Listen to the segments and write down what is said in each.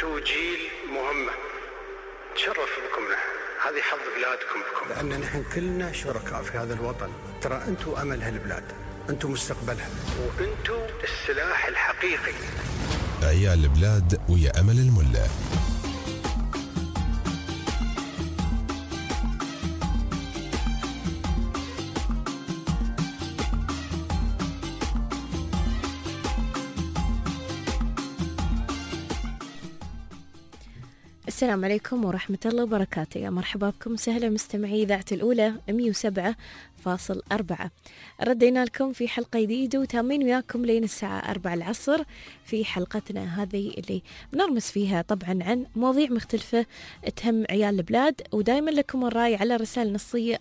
أنتوا جيل مهمة، تشرف بكم نحن، هذه حظ بلادكم بكم، لأن نحن كلنا شركاء في هذا الوطن. ترى أنتوا أمل هالبلاد، أنتوا مستقبلها، وأنتوا السلاح الحقيقي. عيال البلاد ويا أمل الملا. السلام عليكم ورحمة الله وبركاته. يا مرحبا بكم، سهلا مستمعي إذاعة الأولى 107.4. ردينا لكم في حلقة جديدة وتامين وياكم لين الساعة 4 العصر في حلقتنا هذه اللي بنرمس فيها طبعا عن مواضيع مختلفة تهم عيال البلاد، ودايما لكم الرأي على رسالة نصية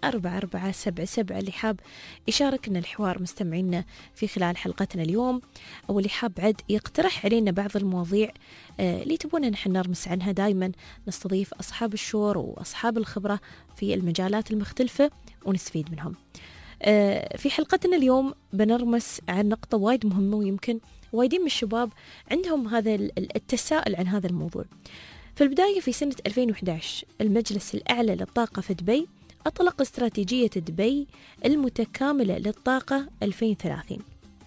4477 اللي حاب يشاركنا الحوار مستمعينا في خلال حلقتنا اليوم، أو اللي حاب عد يقترح علينا بعض المواضيع اللي تبونا نحن نرمس عنها. دايما نستضيف أصحاب الشور وأصحاب الخبرة في المجالات المختلفة ونستفيد منهم. في حلقتنا اليوم بنرمس عن نقطة وايد مهمة، ويمكن وايدين من الشباب عندهم هذا التساؤل عن هذا الموضوع. في البداية في سنة 2011 المجلس الأعلى للطاقة في دبي أطلق استراتيجية دبي المتكاملة للطاقة 2030.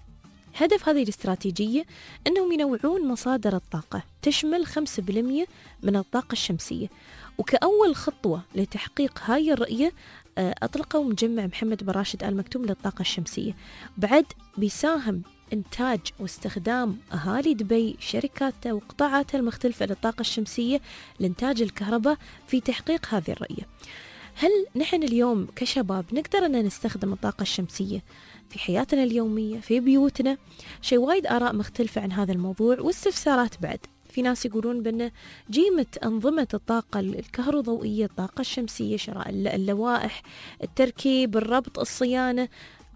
هدف هذه الاستراتيجية أنهم ينوعون مصادر الطاقة تشمل 5% من الطاقة الشمسية، وكأول خطوة لتحقيق هاي الرؤية أطلقوا مجمع محمد بن راشد آل مكتوم للطاقة الشمسية. بعد بيساهم إنتاج واستخدام أهالي دبي شركاتها وقطاعاتها المختلفة للطاقة الشمسية لإنتاج الكهرباء في تحقيق هذه الرؤية. هل نحن اليوم كشباب نقدر أن نستخدم الطاقة الشمسية في حياتنا اليومية في بيوتنا؟ شيء وايد آراء مختلفة عن هذا الموضوع واستفسارات. بعد في ناس يقولون بأن جيمة أنظمة الطاقة الكهروضوئية، الطاقة الشمسية، شراء اللوائح، التركيب، الربط، الصيانة،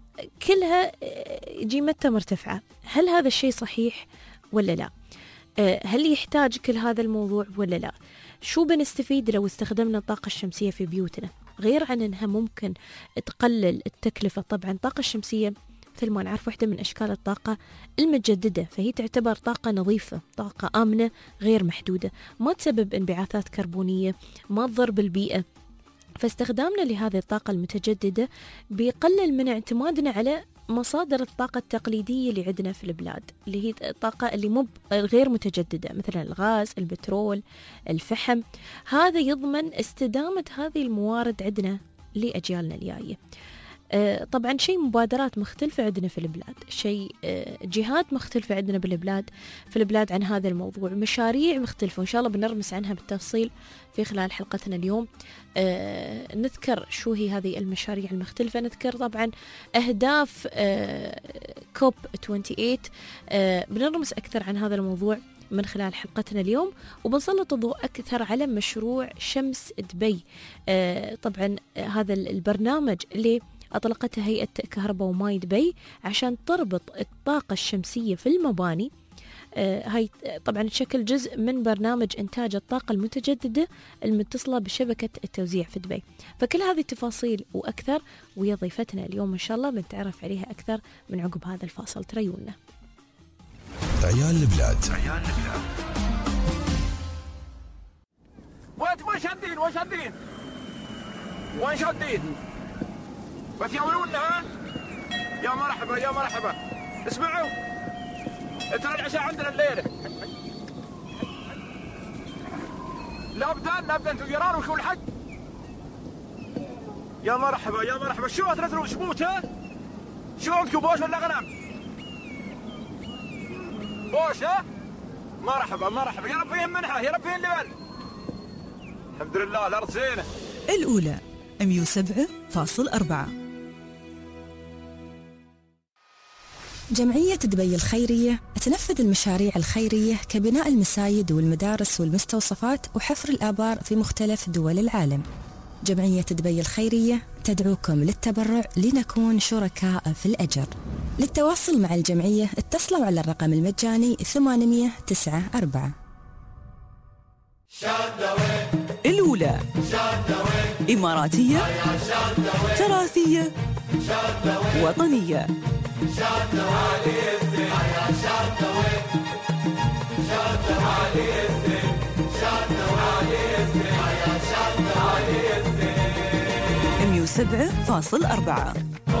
كلها جيمتها مرتفعة. هل هذا الشيء صحيح ولا لا؟ هل يحتاج كل هذا الموضوع ولا لا؟ شو بنستفيد لو استخدمنا الطاقة الشمسية في بيوتنا، غير عن أنها ممكن تقلل التكلفة؟ طبعا الطاقة الشمسية مثل ما نعرف واحدة من أشكال الطاقة المتجددة، فهي تعتبر طاقة نظيفة، طاقة آمنة غير محدودة، ما تسبب انبعاثات كربونية، ما تضر بالبيئة. فاستخدامنا لهذه الطاقة المتجددة بيقلل من اعتمادنا على مصادر الطاقة التقليدية اللي عندنا في البلاد، اللي هي الطاقة اللي غير متجددة، مثلا الغاز، البترول، الفحم. هذا يضمن استدامة هذه الموارد عندنا لأجيالنا الجاية. طبعا شيء مبادرات مختلفة عندنا في البلاد، شيء جهات مختلفة عندنا في البلاد عن هذا الموضوع، مشاريع مختلفة، وإن شاء الله بنرمس عنها بالتفصيل في خلال حلقتنا اليوم. نذكر شو هي هذه المشاريع المختلفة، نذكر طبعا أهداف كوب 28. بنرمس أكثر عن هذا الموضوع من خلال حلقتنا اليوم، وبنسلط الضوء أكثر على مشروع شمس دبي. طبعا هذا البرنامج اللي أطلقتها هيئة كهرباء وماي دبي عشان تربط الطاقة الشمسية في المباني. هاي طبعا تشكل جزء من برنامج إنتاج الطاقة المتجددة المتصلة بشبكة التوزيع في دبي. فكل هذه التفاصيل وأكثر ويا ضيفتنا اليوم إن شاء الله بنتعرف عليها أكثر من عقب هذا الفاصل. تريونا عيال البلاد. وين شادين بس يولونها. يا مرحبا يا مرحبا، اسمعوا ترى العشاء عندنا الليلة. لا بدان تجيران وشو الحق. يا مرحبا يا مرحبا، شو ثلاث شبوت؟ ها شو عندكم، بوش ولا غنم؟ بوش ها. مرحبا مرحبا، يا رب يهمنها، يا رب يهمنها. الحمد لله الأرض زينة. الأولى 107.4. جمعية دبي الخيرية تنفذ المشاريع الخيرية كبناء المساجد والمدارس والمستوصفات وحفر الآبار في مختلف دول العالم. جمعية دبي الخيرية تدعوكم للتبرع لنكون شركاء في الأجر. للتواصل مع الجمعية اتصلوا على الرقم المجاني 894. الأولى إماراتية، تراثية، وطنية. 107.4.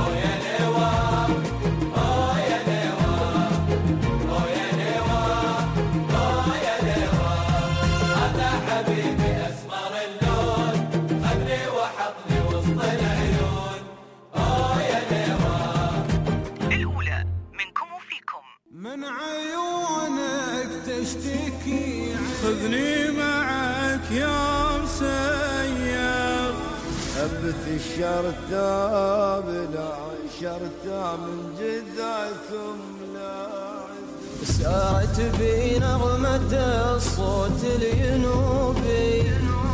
من عيونك تشتكي خذني معك يا مسير هبت الشرطة بلا شرطة من جذعكم لاعب سارت بي نغمة الصوت الينوبي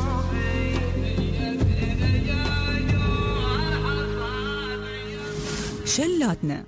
شلاتنا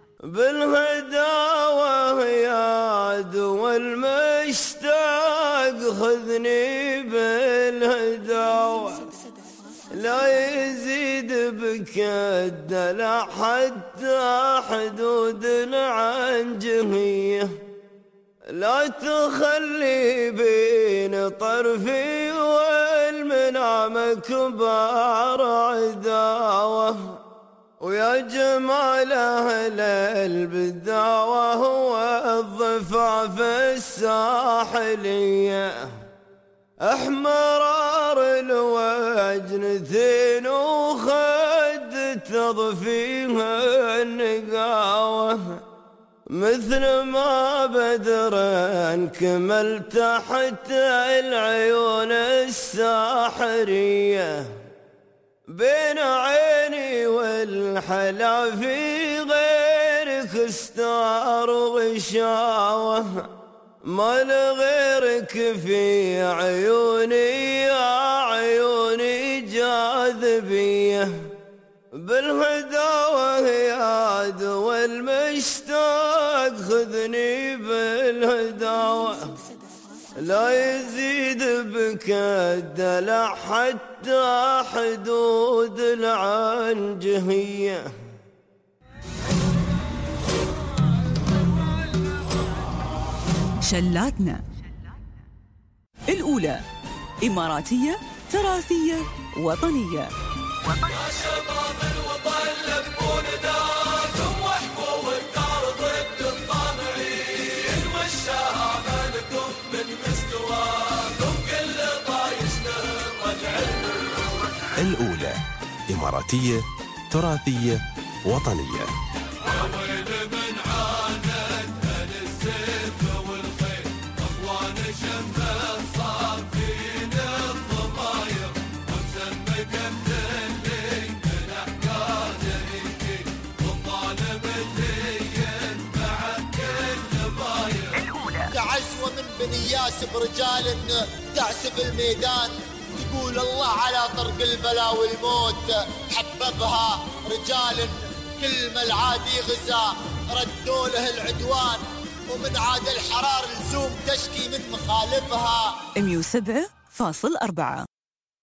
بالهداوة يا عدو المشتاق خذني بالهداوة لا يزيد بك الدلع حتى حدود العنجهية لا تخلي بين طرفي والمنام كبار عداوة ويا جمال أهل البداوة هو الضفاف الساحلية أحمرار الوجنتين وخد تضفيها النقاوة مثل ما بدر كمل تحت العيون الساحرية بين عيني والحلا في غيرك استار وغشاوة ما لغيرك في عيوني يا عيوني جاذبية بالهداوة يا عدو المشتاق خذني بالهداوة لا يزيد بك الدلع حتى حدود العنجهية شلاتنا الأولى إماراتية تراثية وطنية. يا شباب الوطن لبوا نداكم واحكوا والدار ضد الطامعين والشهامة لكم من مستواكم كل طايش رجع. الأولى إماراتية تراثية وطنية. بنياس برجال تعسف الميدان تقول الله على طرق البلا والموت حببها رجال كل ما العادي غزا ردوا له العدوان ومن عاد الحرار لزوم تشكي من مخالفها. 107.4.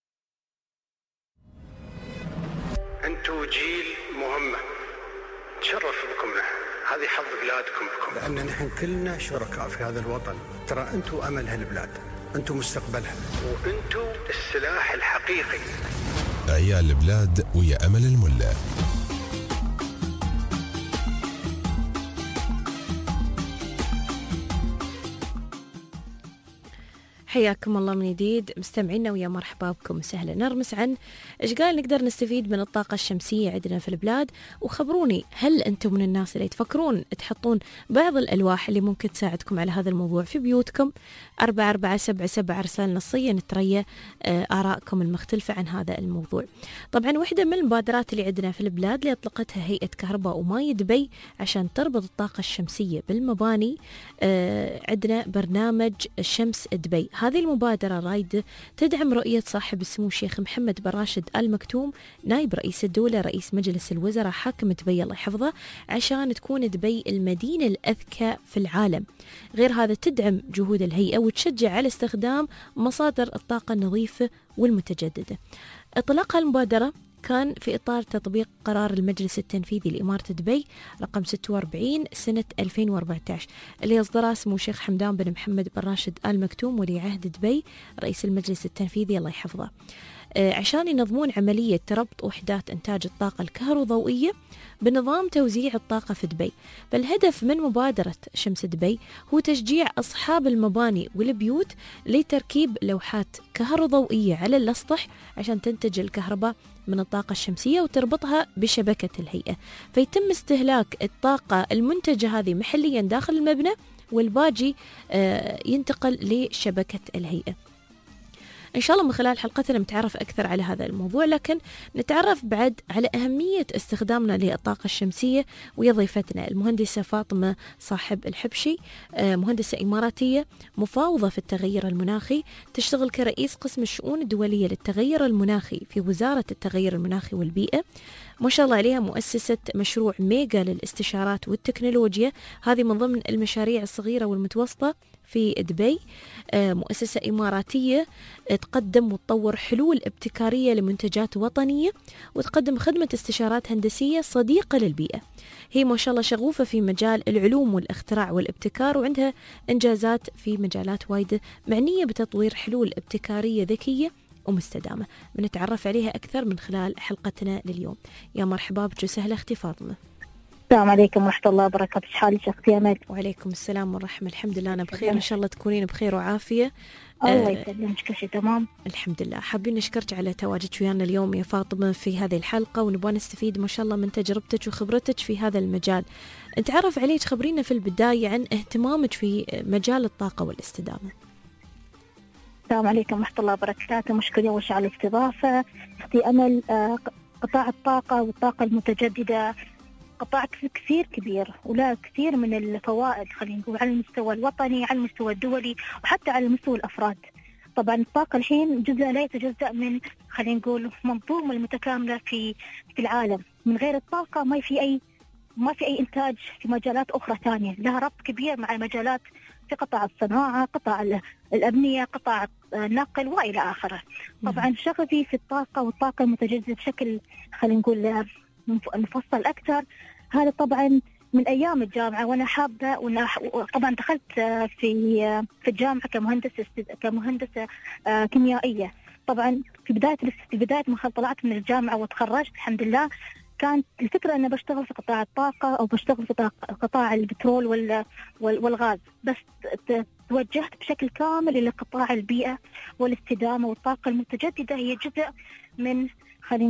انتوا جيل مهمة تشرف بكم له هذه حظ بلادكم بكم لأن نحن كلنا شركاء في هذا الوطن ترى أنتوا أمل هالبلاد أنتوا مستقبلها وأنتوا السلاح الحقيقي. عيال البلاد ويا أمل الملا. حياكم الله من جديد مستمعينا ويا مرحبا بكم وسهلا. نرمس عن ايش قال نقدر نستفيد من الطاقة الشمسية عندنا في البلاد، وخبروني هل انتم من الناس اللي تفكرون تحطون بعض الالواح اللي ممكن تساعدكم على هذا الموضوع في بيوتكم؟ 4477 رسالة نصية نتريا آرائكم المختلفة عن هذا الموضوع. طبعا واحدة من المبادرات اللي عندنا في البلاد اللي أطلقتها هيئة كهرباء وماي دبي عشان تربط الطاقة الشمسية بالمباني، عندنا برنامج شمس دبي. هذه المبادرة رايدة تدعم رؤية صاحب السمو الشيخ محمد بن راشد آل مكتوم نائب رئيس الدولة رئيس مجلس الوزراء حاكم دبي الله يحفظه، عشان تكون دبي المدينة الأذكى في العالم. غير هذا تدعم جهود الهيئة وتشجع على استخدام مصادر الطاقة النظيفة والمتجددة. إطلاق المبادرة كان في إطار تطبيق قرار المجلس التنفيذي لإمارة دبي رقم 46 سنة 2014 اللي أصدره سمو الشيخ حمدان بن محمد بن راشد آل مكتوم ولي عهد دبي رئيس المجلس التنفيذي الله يحفظه. عشان ينظمون عملية ربط وحدات إنتاج الطاقة الكهروضوئية بنظام توزيع الطاقة في دبي. فالهدف من مبادرة شمس دبي هو تشجيع أصحاب المباني والبيوت لتركيب لوحات كهروضوئية على الأسطح عشان تنتج الكهرباء من الطاقة الشمسية وتربطها بشبكة الهيئة، فيتم استهلاك الطاقة المنتجة هذه محليا داخل المبنى، والباقي ينتقل لشبكة الهيئة. إن شاء الله من خلال حلقتنا نتعرف أكثر على هذا الموضوع، لكن نتعرف بعد على أهمية استخدامنا للطاقة الشمسية. ويا ضيفتنا المهندسة فاطمة صاحب الحبشي، مهندسة إماراتية مفاوضة في التغير المناخي، تشتغل كرئيس قسم الشؤون الدولية للتغير المناخي في وزارة التغير المناخي والبيئة. ما شاء الله عليها مؤسسة مشروع ميجا للاستشارات والتكنولوجيا، هذه من ضمن المشاريع الصغيرة والمتوسطة في دبي. مؤسسة إماراتية تقدم وتطور حلول ابتكارية لمنتجات وطنية، وتقدم خدمة استشارات هندسية صديقة للبيئة. هي ما شاء الله شغوفة في مجال العلوم والاختراع والابتكار، وعندها إنجازات في مجالات وايدة معنية بتطوير حلول ابتكارية ذكية ومستدامة. بنتعرف عليها أكثر من خلال حلقتنا لليوم. يا مرحبا بك وسهلا أختي فاطمة. السلام عليكم ورحمة الله وبركاته. حالك أختي أمل؟ وعليكم السلام والرحمة. الحمد لله أنا بخير، إن شاء الله تكونين بخير وعافية. الله يسلمك، كل شيء تمام الحمد لله. حابين نشكرك على تواجدك ويانا اليوم يا فاطمة في هذه الحلقة، ونبغى نستفيد ما شاء الله من تجربتك وخبرتك في هذا المجال. نتعرف عليك، خبرينا في البداية عن اهتمامك في مجال الطاقة والاستدامة. السلام عليكم ورحمة الله وبركاته. مشكلة أول شيء على الاستضافة أختي أمل. قطاع الطاقة والطاقة المتجددة قطاع كثير كبير ولا كثير من الفوائد، خلينا نقول على المستوى الوطني، على المستوى الدولي، وحتى على مستوى الأفراد. طبعا الطاقة الحين جزء لا يتجزأ من خلينا نقول منظومة المتكاملة في العالم. من غير الطاقة ما في أي إنتاج في مجالات أخرى ثانية، لها ربط كبير مع المجالات في قطاع الصناعة، قطاع الأبنية، قطاع النقل وإلى آخره. طبعا شغفي في الطاقة والطاقة المتجددة بشكل خلينا نقول مفصل أكثر، هذا طبعا من أيام الجامعة وأنا حابة. طبعا دخلت في الجامعة كمهندسة كيميائية. طبعا في بداية ما طلعت من الجامعة وتخرجت الحمد لله، كانت الفكرة أن بشتغل في قطاع الطاقة أو بشتغل في قطاع البترول والغاز، بس توجهت بشكل كامل إلى قطاع البيئة والاستدامة والطاقة المتجددة. هي جزء من خلينا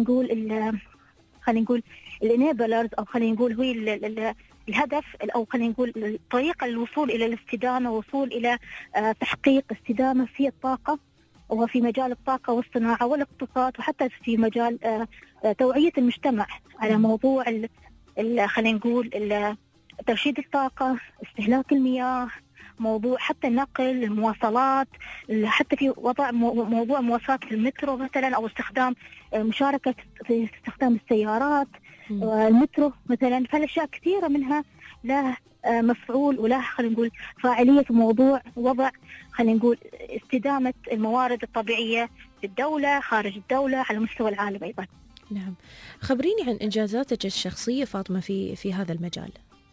نقول الانيبلرز، او خلينا نقول هو الهدف، او خلينا نقول الطريقه للوصول الى الاستدامه، وصول الى تحقيق استدامه في الطاقه وفي مجال الطاقه والصناعه والاقتصاد، وحتى في مجال توعيه المجتمع على موضوع خلينا نقول ترشيد الطاقه، استهلاك المياه، موضوع حتى النقل، المواصلات، حتى في وضع موضوع مواصلات في المترو مثلا، او مشاركة في استخدام السيارات المترو مثلا. فالاشياء كثيرة منها له مفعول وله خلينا نقول فاعلية في موضوع وضع خلينا نقول استدامة الموارد الطبيعية في الدولة، خارج الدولة، على مستوى العالم أيضا. نعم، خبريني عن إنجازاتك الشخصية فاطمة في هذا المجال.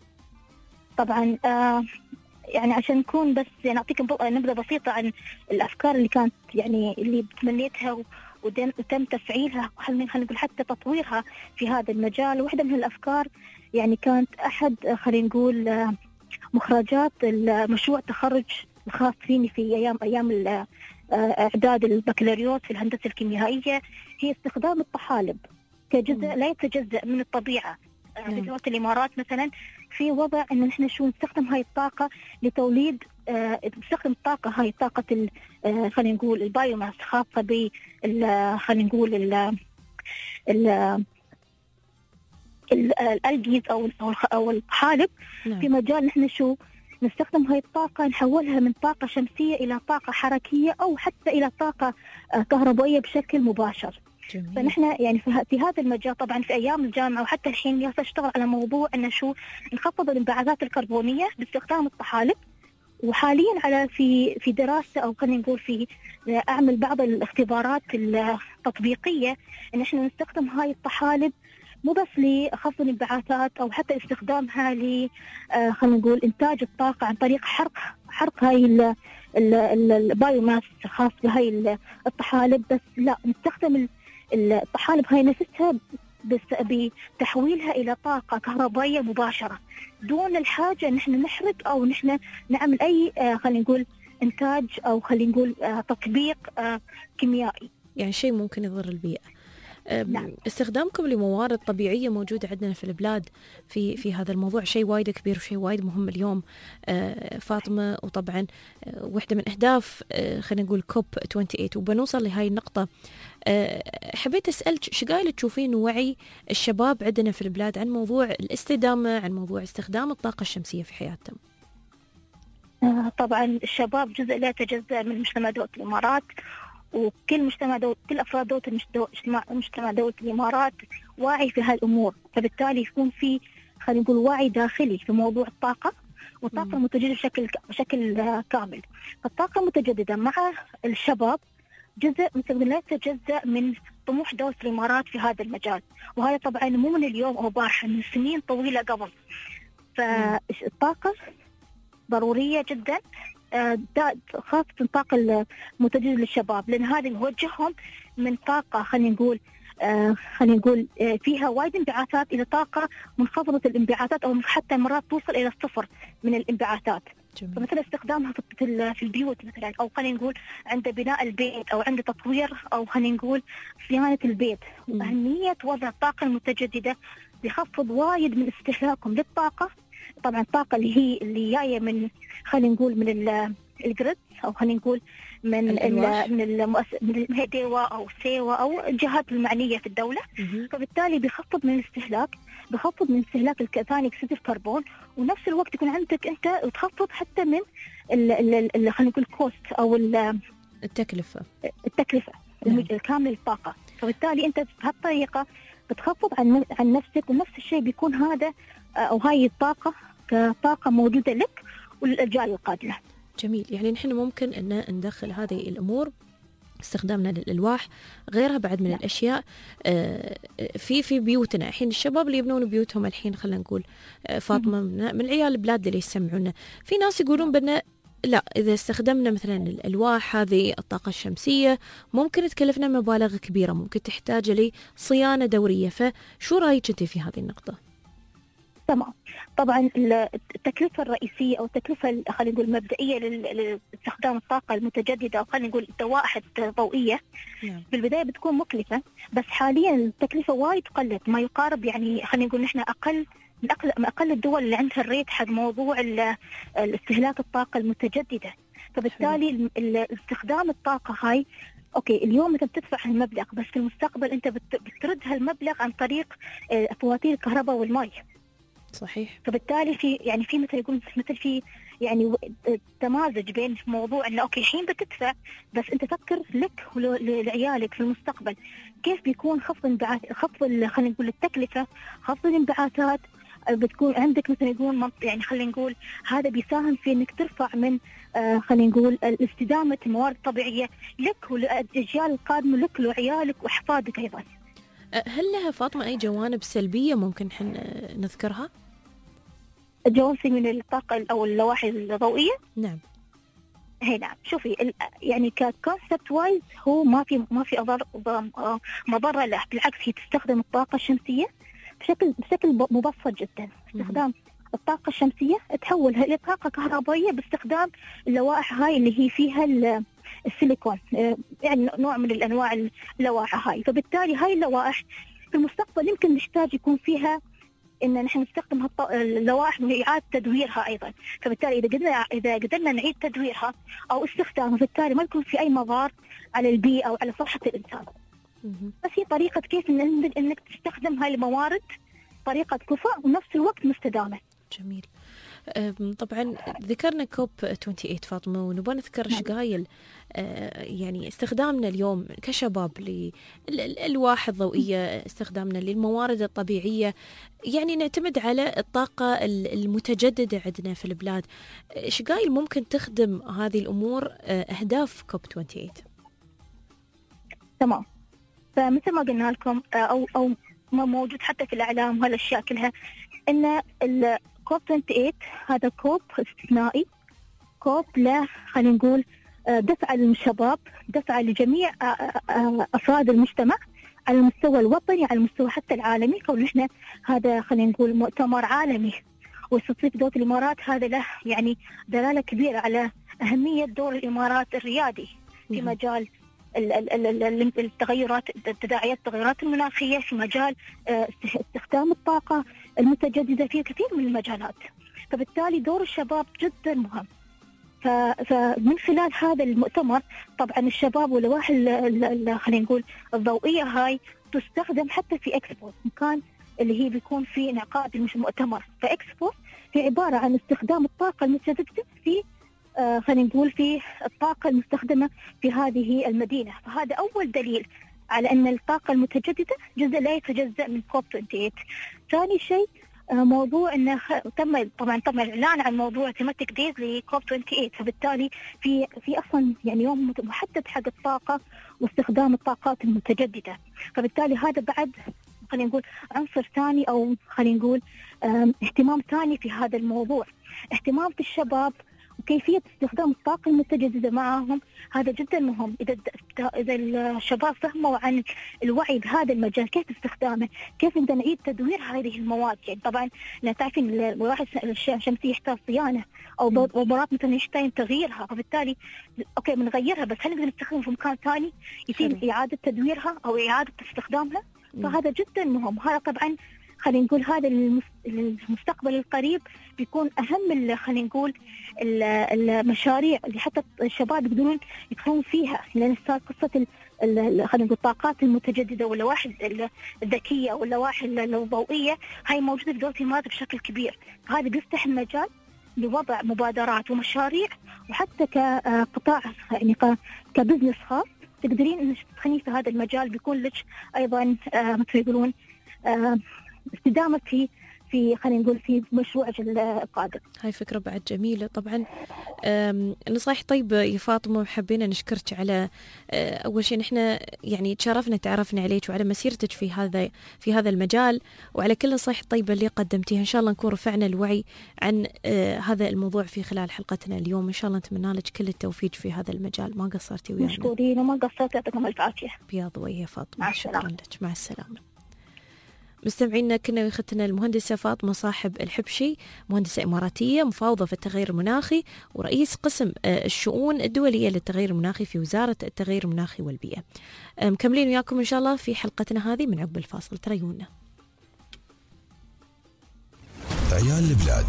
طبعا يعني عشان نكون بس يعني أعطيك نبذة بسيطة عن الأفكار اللي كانت يعني اللي تمنيتها وتم تفعيلها، خلينا نقول حتى تطويرها في هذا المجال. واحدة من الأفكار يعني كانت أحد خلينا نقول مخرجات المشروع التخرج الخاص فيني في أيام إعداد البكالوريوس في الهندسة الكيميائية، هي استخدام الطحالب كجزء لا يتجزأ من الطبيعة. في دولة الإمارات مثلا في وضع إنه نحن نستخدم هاي الطاقة لتوليد، نستخدم الطاقة هاي طاقة خلينا نقول البايوماس، خاصة ب خلينا نقول الألجيز أو الطحالب. في مجال نحن نستخدم هاي الطاقة نحولها من طاقة شمسية إلى طاقة حركية، أو حتى إلى طاقة كهربائية بشكل مباشر. فنحن يعني في هذا المجال طبعا في ايام الجامعه وحتى الحين جالسه اشتغل على موضوع ان نخفض الانبعاثات الكربونيه باستخدام الطحالب، وحاليا على في دراسه او خلينا نقول في اعمل بعض الاختبارات التطبيقيه ان احنا نستخدم هاي الطحالب مو بس لخفض الانبعاثات او حتى استخدامها ل خلينا نقول انتاج الطاقه عن طريق حرق هاي البايو ماس خاص بهاي الطحالب، بس لا نستخدم الطحالب هاي نفسها بتحويلها إلى طاقة كهربائية مباشرة دون الحاجة إن إحنا نحرق أو نحن نعمل أي خلينا نقول إنتاج أو خلينا نقول تطبيق كيميائي. يعني شيء ممكن يضر البيئة. نعم. استخدامكم لموارد طبيعية موجودة عندنا في البلاد في هذا الموضوع شيء وايد كبير وشيء وايد مهم اليوم فاطمة، وطبعا واحدة من أهداف خلينا نقول كوب 28 وبنوصل لهاي النقطة. حبيت أسألك شقايل تشوفين وعي الشباب عندنا في البلاد عن موضوع الاستدامة، عن موضوع استخدام الطاقة الشمسية في حياتهم؟ طبعا الشباب جزء لا يتجزأ من مجتمع دولة الإمارات، وكل كل أفراد مجتمع دولة الإمارات واعي في هالأمور، فبالتالي يكون في خلينا نقول وعي داخلي في موضوع الطاقة والطاقة المتجددة بشكل كامل. فالطاقة المتجددة مع الشباب جزء لا يتجزأ من طموح دولة الإمارات في هذا المجال، وهذا طبعا مو من اليوم أو بارحة، من سنين طويلة قبل. فالطاقة ضرورية جدا، خاصة الطاقة المتجددة للشباب، لأن هذا يوجههم من طاقة خلينا نقول فيها وايد انبعاثات إلى طاقة منخفضة الانبعاثات، أو حتى مرات توصل إلى الصفر من الانبعاثات. فمثلا استخدامها في البيوت مثلا، أو خلينا نقول عند بناء البيت أو عند تطوير أو خلينا نقول صيانة البيت. أهمية وضع الطاقة المتجددة بيخفض وايد من استهلاكهم للطاقة. طبعا الطاقة اللي جاية من خلينا نقول من الجريد، أو خلينا نقول من الهديوة أو سيوة أو الجهات المعنية في الدولة. فبالتالي بيخفض من استهلاك ثاني أكسيد الكربون، ونفس الوقت يكون عندك أنت وتخفض حتى من خلينا نقول كوست أو التكلفة الكاملة للطاقة. فبالتالي أنت بهالطريقة بتخفض عن نفسك، ونفس الشيء بيكون هذا أو هاي الطاقة كطاقة موجودة لك وللأجيال القادمة. جميل. يعني نحن ممكن أن ندخل هذه الأمور، استخدامنا للألواح، غيرها بعد من الأشياء في بيوتنا. الحين الشباب اللي يبنون بيوتهم الحين خلينا نقول فاطمة من عيال البلاد اللي يسمعونا، في ناس يقولون بأن لا، إذا استخدمنا مثلا الألواح هذه الطاقة الشمسية ممكن تكلفنا مبالغ كبيرة، ممكن تحتاج لي صيانة دورية. فشو رأيك أنت في هذه النقطة؟ تمام. طبعا التكلفة الرئيسية أو التكلفة خلينا نقول المبدئية لاستخدام الطاقة المتجددة أو خلينا نقول الدوائح الضوئية في البداية بتكون مكلفة، بس حاليا التكلفة وايد قلت، ما يقارب يعني خلينا نقول نحن من أقل الدول اللي عندها الريت حق موضوع استهلاك الطاقة المتجددة. فبالتالي استخدام الطاقة هاي اوكي اليوم انت بتدفع المبلغ، بس في المستقبل انت بترد هالمبلغ عن طريق فواتير الكهرباء والماء. صحيح. فبالتالي في مثل في يعني تمازج بين موضوع انه اوكي الحين بتدفع، بس انت فكر لك ولعيالك في المستقبل كيف بيكون خفض خلينا نقول التكلفة، خفض الانبعاثات. بتكون عندك مثلا يقول يعني خلينا نقول هذا بيساهم في انك ترفع من خلينا نقول استدامة الموارد الطبيعية لك وللأجيال القادمة، لك وعيالك وأحفادك أيضا. هل لها فاطمة أي جوانب سلبية ممكن نذكرها؟ جوانب من الطاقة أو اللوائح الضوئية؟ نعم. هي نعم. شوفي يعني ككونسبت وايز هو ما في مضرة له، بالعكس هي تستخدم الطاقة الشمسية بشكل مبسط جدا. استخدام الطاقة الشمسية تحولها إلى طاقة كهربائية باستخدام اللوائح هاي اللي هي فيها السيليكون، يعني نوع من الأنواع اللوائح هاي. فبالتالي هاي اللوائح في المستقبل يمكن نحتاج يكون فيها إن نحن نستخدم اللوائح وإعادة تدويرها أيضا. فبالتالي إذا قدرنا نعيد تدويرها أو استخدامها، بالتالي ما يكون في أي مضار على البيئة أو على صحة الإنسان. بس هي طريقة كيف إنك تستخدم هاي الموارد طريقة كفاء ونفس الوقت مستدامة. جميل. طبعا ذكرنا كوب 28 فاطمة، ونبغى نذكر شقايل يعني استخدامنا اليوم كشباب للألواح الضوئية، استخدامنا للموارد الطبيعية، يعني نعتمد على الطاقة المتجددة عندنا في البلاد. شقايل ممكن تخدم هذه الأمور أهداف كوب 28؟ تمام. فمثل ما قلنا لكم أو ما موجود حتى في الإعلام وهالأشياء كلها، إن الكوب 28 هذا كوب استثنائي، سكوب له خلينا نقول دفعة للشباب، دفعة لجميع أفراد المجتمع على المستوى الوطني، على المستوى حتى العالمي. كون احنا هذا خلينا نقول مؤتمر عالمي واستضيف دولة الإمارات، هذا له يعني دلالة كبيرة على أهمية دور الإمارات الريادي في مجال التغيرات، تداعيات التغيرات المناخية، في مجال استخدام الطاقة المتجددة في كثير من المجالات. فبالتالي دور الشباب جدا مهم. فمن خلال هذا المؤتمر طبعا الشباب واللوائح خلينا نقول الضوئية هاي تستخدم حتى في اكسبو، مكان اللي هي بيكون في انعقاد المؤتمر. فاكسبو هي عبارة عن استخدام الطاقة المتجددة في خلينا نقول في الطاقة المستخدمة في هذه المدينة. فهذا أول دليل على أن الطاقة المتجددة جزء لا يتجزأ من كوب 28. ثاني شيء موضوع أنه تم طبعا الإعلان عن موضوع تيماتيك دايز لكوب 28. فبالتالي في أصلا يعني يوم محدد حق الطاقة واستخدام الطاقات المتجددة. فبالتالي هذا بعد خلينا نقول عنصر ثاني أو خلينا نقول اهتمام ثاني في هذا الموضوع، اهتمام في الشباب وكيفية استخدام الطاقة المتجددة معهم. هذا جدا مهم. إذا الشباب فهموا عن الوعي بهذا المجال، كيف استخدامه، كيف نقدر نعيد تدوير هذه المواد. يعني طبعا تعرفين المروحة الشمسية يحتاج صيانة أو بورات مثلا يحتاج تغييرها. فبالتالي أوكي بنغيرها، بس هل نقدر نستخدمها في مكان ثاني يتم إعادة تدويرها أو إعادة استخدامها؟ فهذا جدا مهم. هذا طبعا خلينا نقول هذا المستقبل القريب بيكون أهم خلينا نقول المشاريع اللي حتى الشباب يقدرون يدخلون فيها، لأن صار قصة خلينا نقول الطاقات المتجددة واللوائح الذكية واللوائح الضوئية هاي موجودة في دولة الإمارات بشكل كبير. هذا بيفتح المجال لوضع مبادرات ومشاريع، وحتى كقطاع يعني كبزنس خاص تقدرين إنك تدخلين في هذا المجال، بيكون لك أيضا مثل يقولون استدامة في خلينا نقول في مشروعك القادم. هاي فكرة بعد جميلة. طبعا نصائح طيبة يا فاطمة، وحبينا نشكرك على أول شيء نحن يعني تشرفنا تعرفنا عليك وعلى مسيرتك في هذا المجال، وعلى كل النصائح الطيبة اللي قدمتيها. إن شاء الله نكون رفعنا الوعي عن هذا الموضوع في خلال حلقتنا اليوم. إن شاء الله نتمنى لك كل التوفيق في هذا المجال. ما قصرتي ويانا. مشكورين وما قصرتي، يعطيكم الف عافية. بياض ويا فاطمة. شكرا لك. مع السلامة. مستمعينا كنا ويختنا المهندسة فاطمة صاحب الحبشي، مهندسة إماراتية مفاوضة في التغير المناخي ورئيس قسم الشؤون الدولية للتغير المناخي في وزارة التغير المناخي والبيئة. مكملين وياكم إن شاء الله في حلقتنا هذه من عقب الفاصل. تريونا عيال البلاد.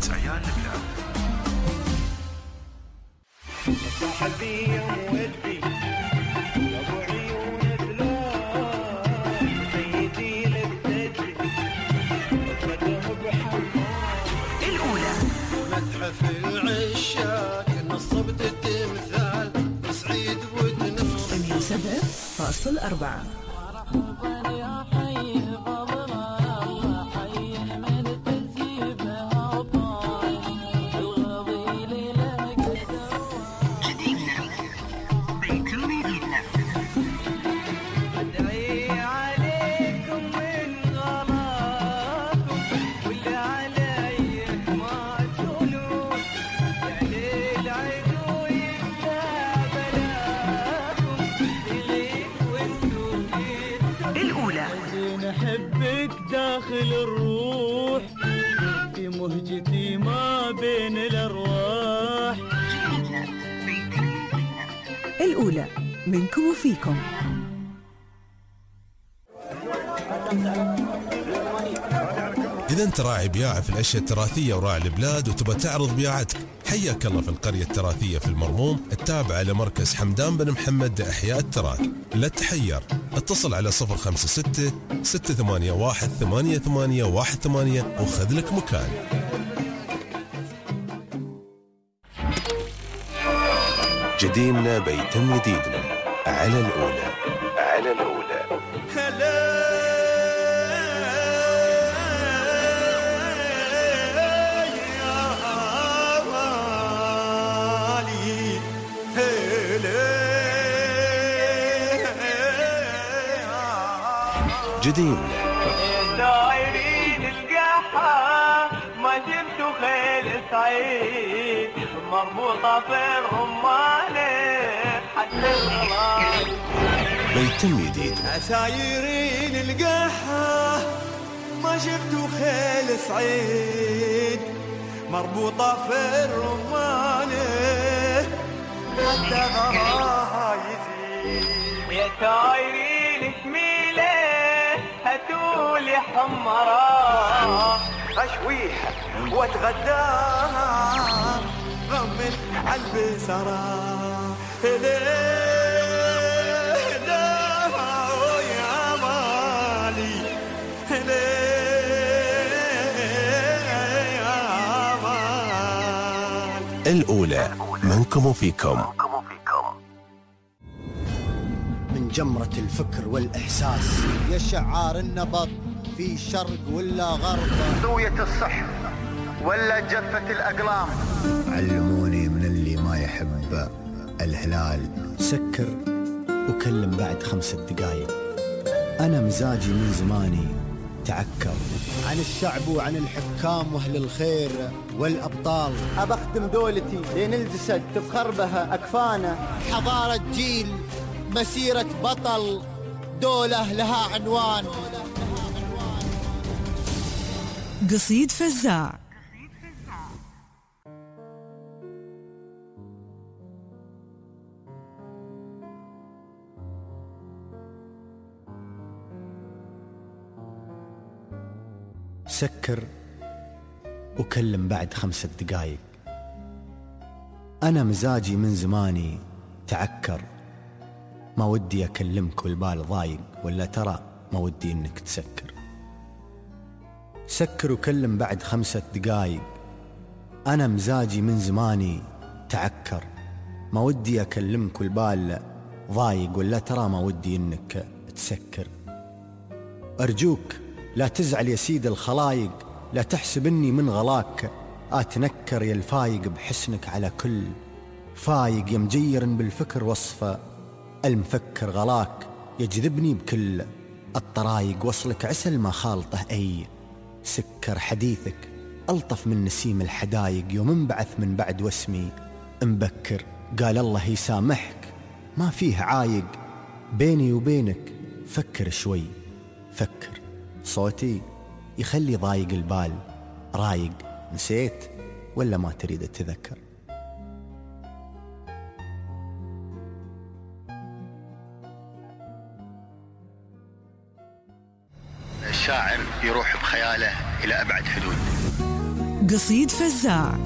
في العشاق نصبت التمثال بسعيد ودنا 107.4. داخل الروح في مهجتي ما بين الأرواح. الأولى منكم وفيكم. إذا أنت راعي بياعة في الأشياء التراثية وراعي البلاد وتبى تعرض بياعتك، حياك الله في القرية التراثية في المرموم التابعة لمركز حمدان بن محمد لإحياء التراث. لا تحير، اتصل على 056-681-8818 وخذ لك مكان. جديدنا بيتم جديدنا على الأولى. جديدنا دايرين القحة ما جبتوا خيل سعيد مربوطة في الرمانة حتى الغلال بيتم جديد عسايرين القحة ما شفتوا خيل سعيد مربوطة في الرمانة حتى غراها يزيد يا سايرين شميلة هاتولي حمراء أشويها واتغداها غمن عالبسرة يا مالي يا مالي. الأولى منكم وفيكم. من جمرة الفكر والإحساس يا شعار النبض في شرق ولا غرب زوية الصحن ولا جفة الأقلام. علموني من اللي ما يحب الهلال سكر وكلم بعد 5 دقايق. أنا مزاجي من زماني تعكر عن الشعب وعن الحكام وأهل الخير والأبطال. أبختم دولتي لين الجسد تبخربها أكفانه. حضارة جيل مسيرة بطل دولة لها عنوان. قصيد فزاع. سكر وكلم بعد 5 دقايق. أنا مزاجي من زماني تعكر ما ودي أكلمك والبال ضايق ولا ترى ما ودي إنك تسكر. سكر وكلم بعد 5 دقايق. أنا مزاجي من زماني تعكر ما ودي أكلمك والبال ضايق ولا ترى ما ودي إنك تسكر. أرجوك لا تزعل يا سيد الخلايق لا تحسب إني من غلاك أتنكر يا الفايق بحسنك على كل فايق يا مجير بالفكر وصفه المفكر غلاك يجذبني بكل الطرايق وصلك عسل ما خالطه أي سكر. حديثك ألطف من نسيم الحدايق يوم انبعث من بعد واسمي مبكر. قال الله يسامحك ما فيه عايق بيني وبينك فكر شوي فكر. صوتي يخلي ضايق البال رايق. نسيت ولا ما تريد تتذكر؟ الشاعر يروح بخياله إلى أبعد حدود. قصيد فزاع.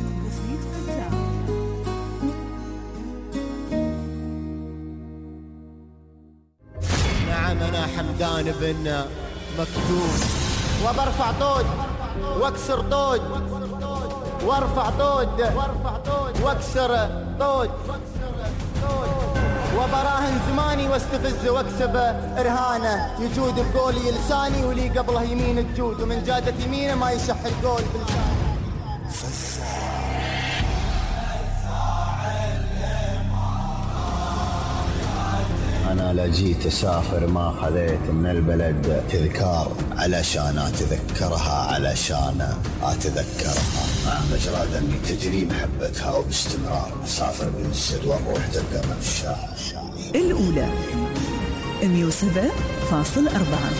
نعم أنا حمدان بن مكتوب وبرفع طود واكسر طود وارفع طود واكسر طود وبراهن زماني واستفز واكسب إرهانه. يجود بقولي لساني ولي قبله يمين الجود ومن جادة يمينه ما يشح القول بلساني. أنا لا جيت أسافر ما خذيت من البلد تذكار علشان أتذكرها علشان أتذكرها. مع مجرى دمي تجري محبتها وباستمرار أسافر من السد وأروح تلقى من الشاعر. الأولى 107.4.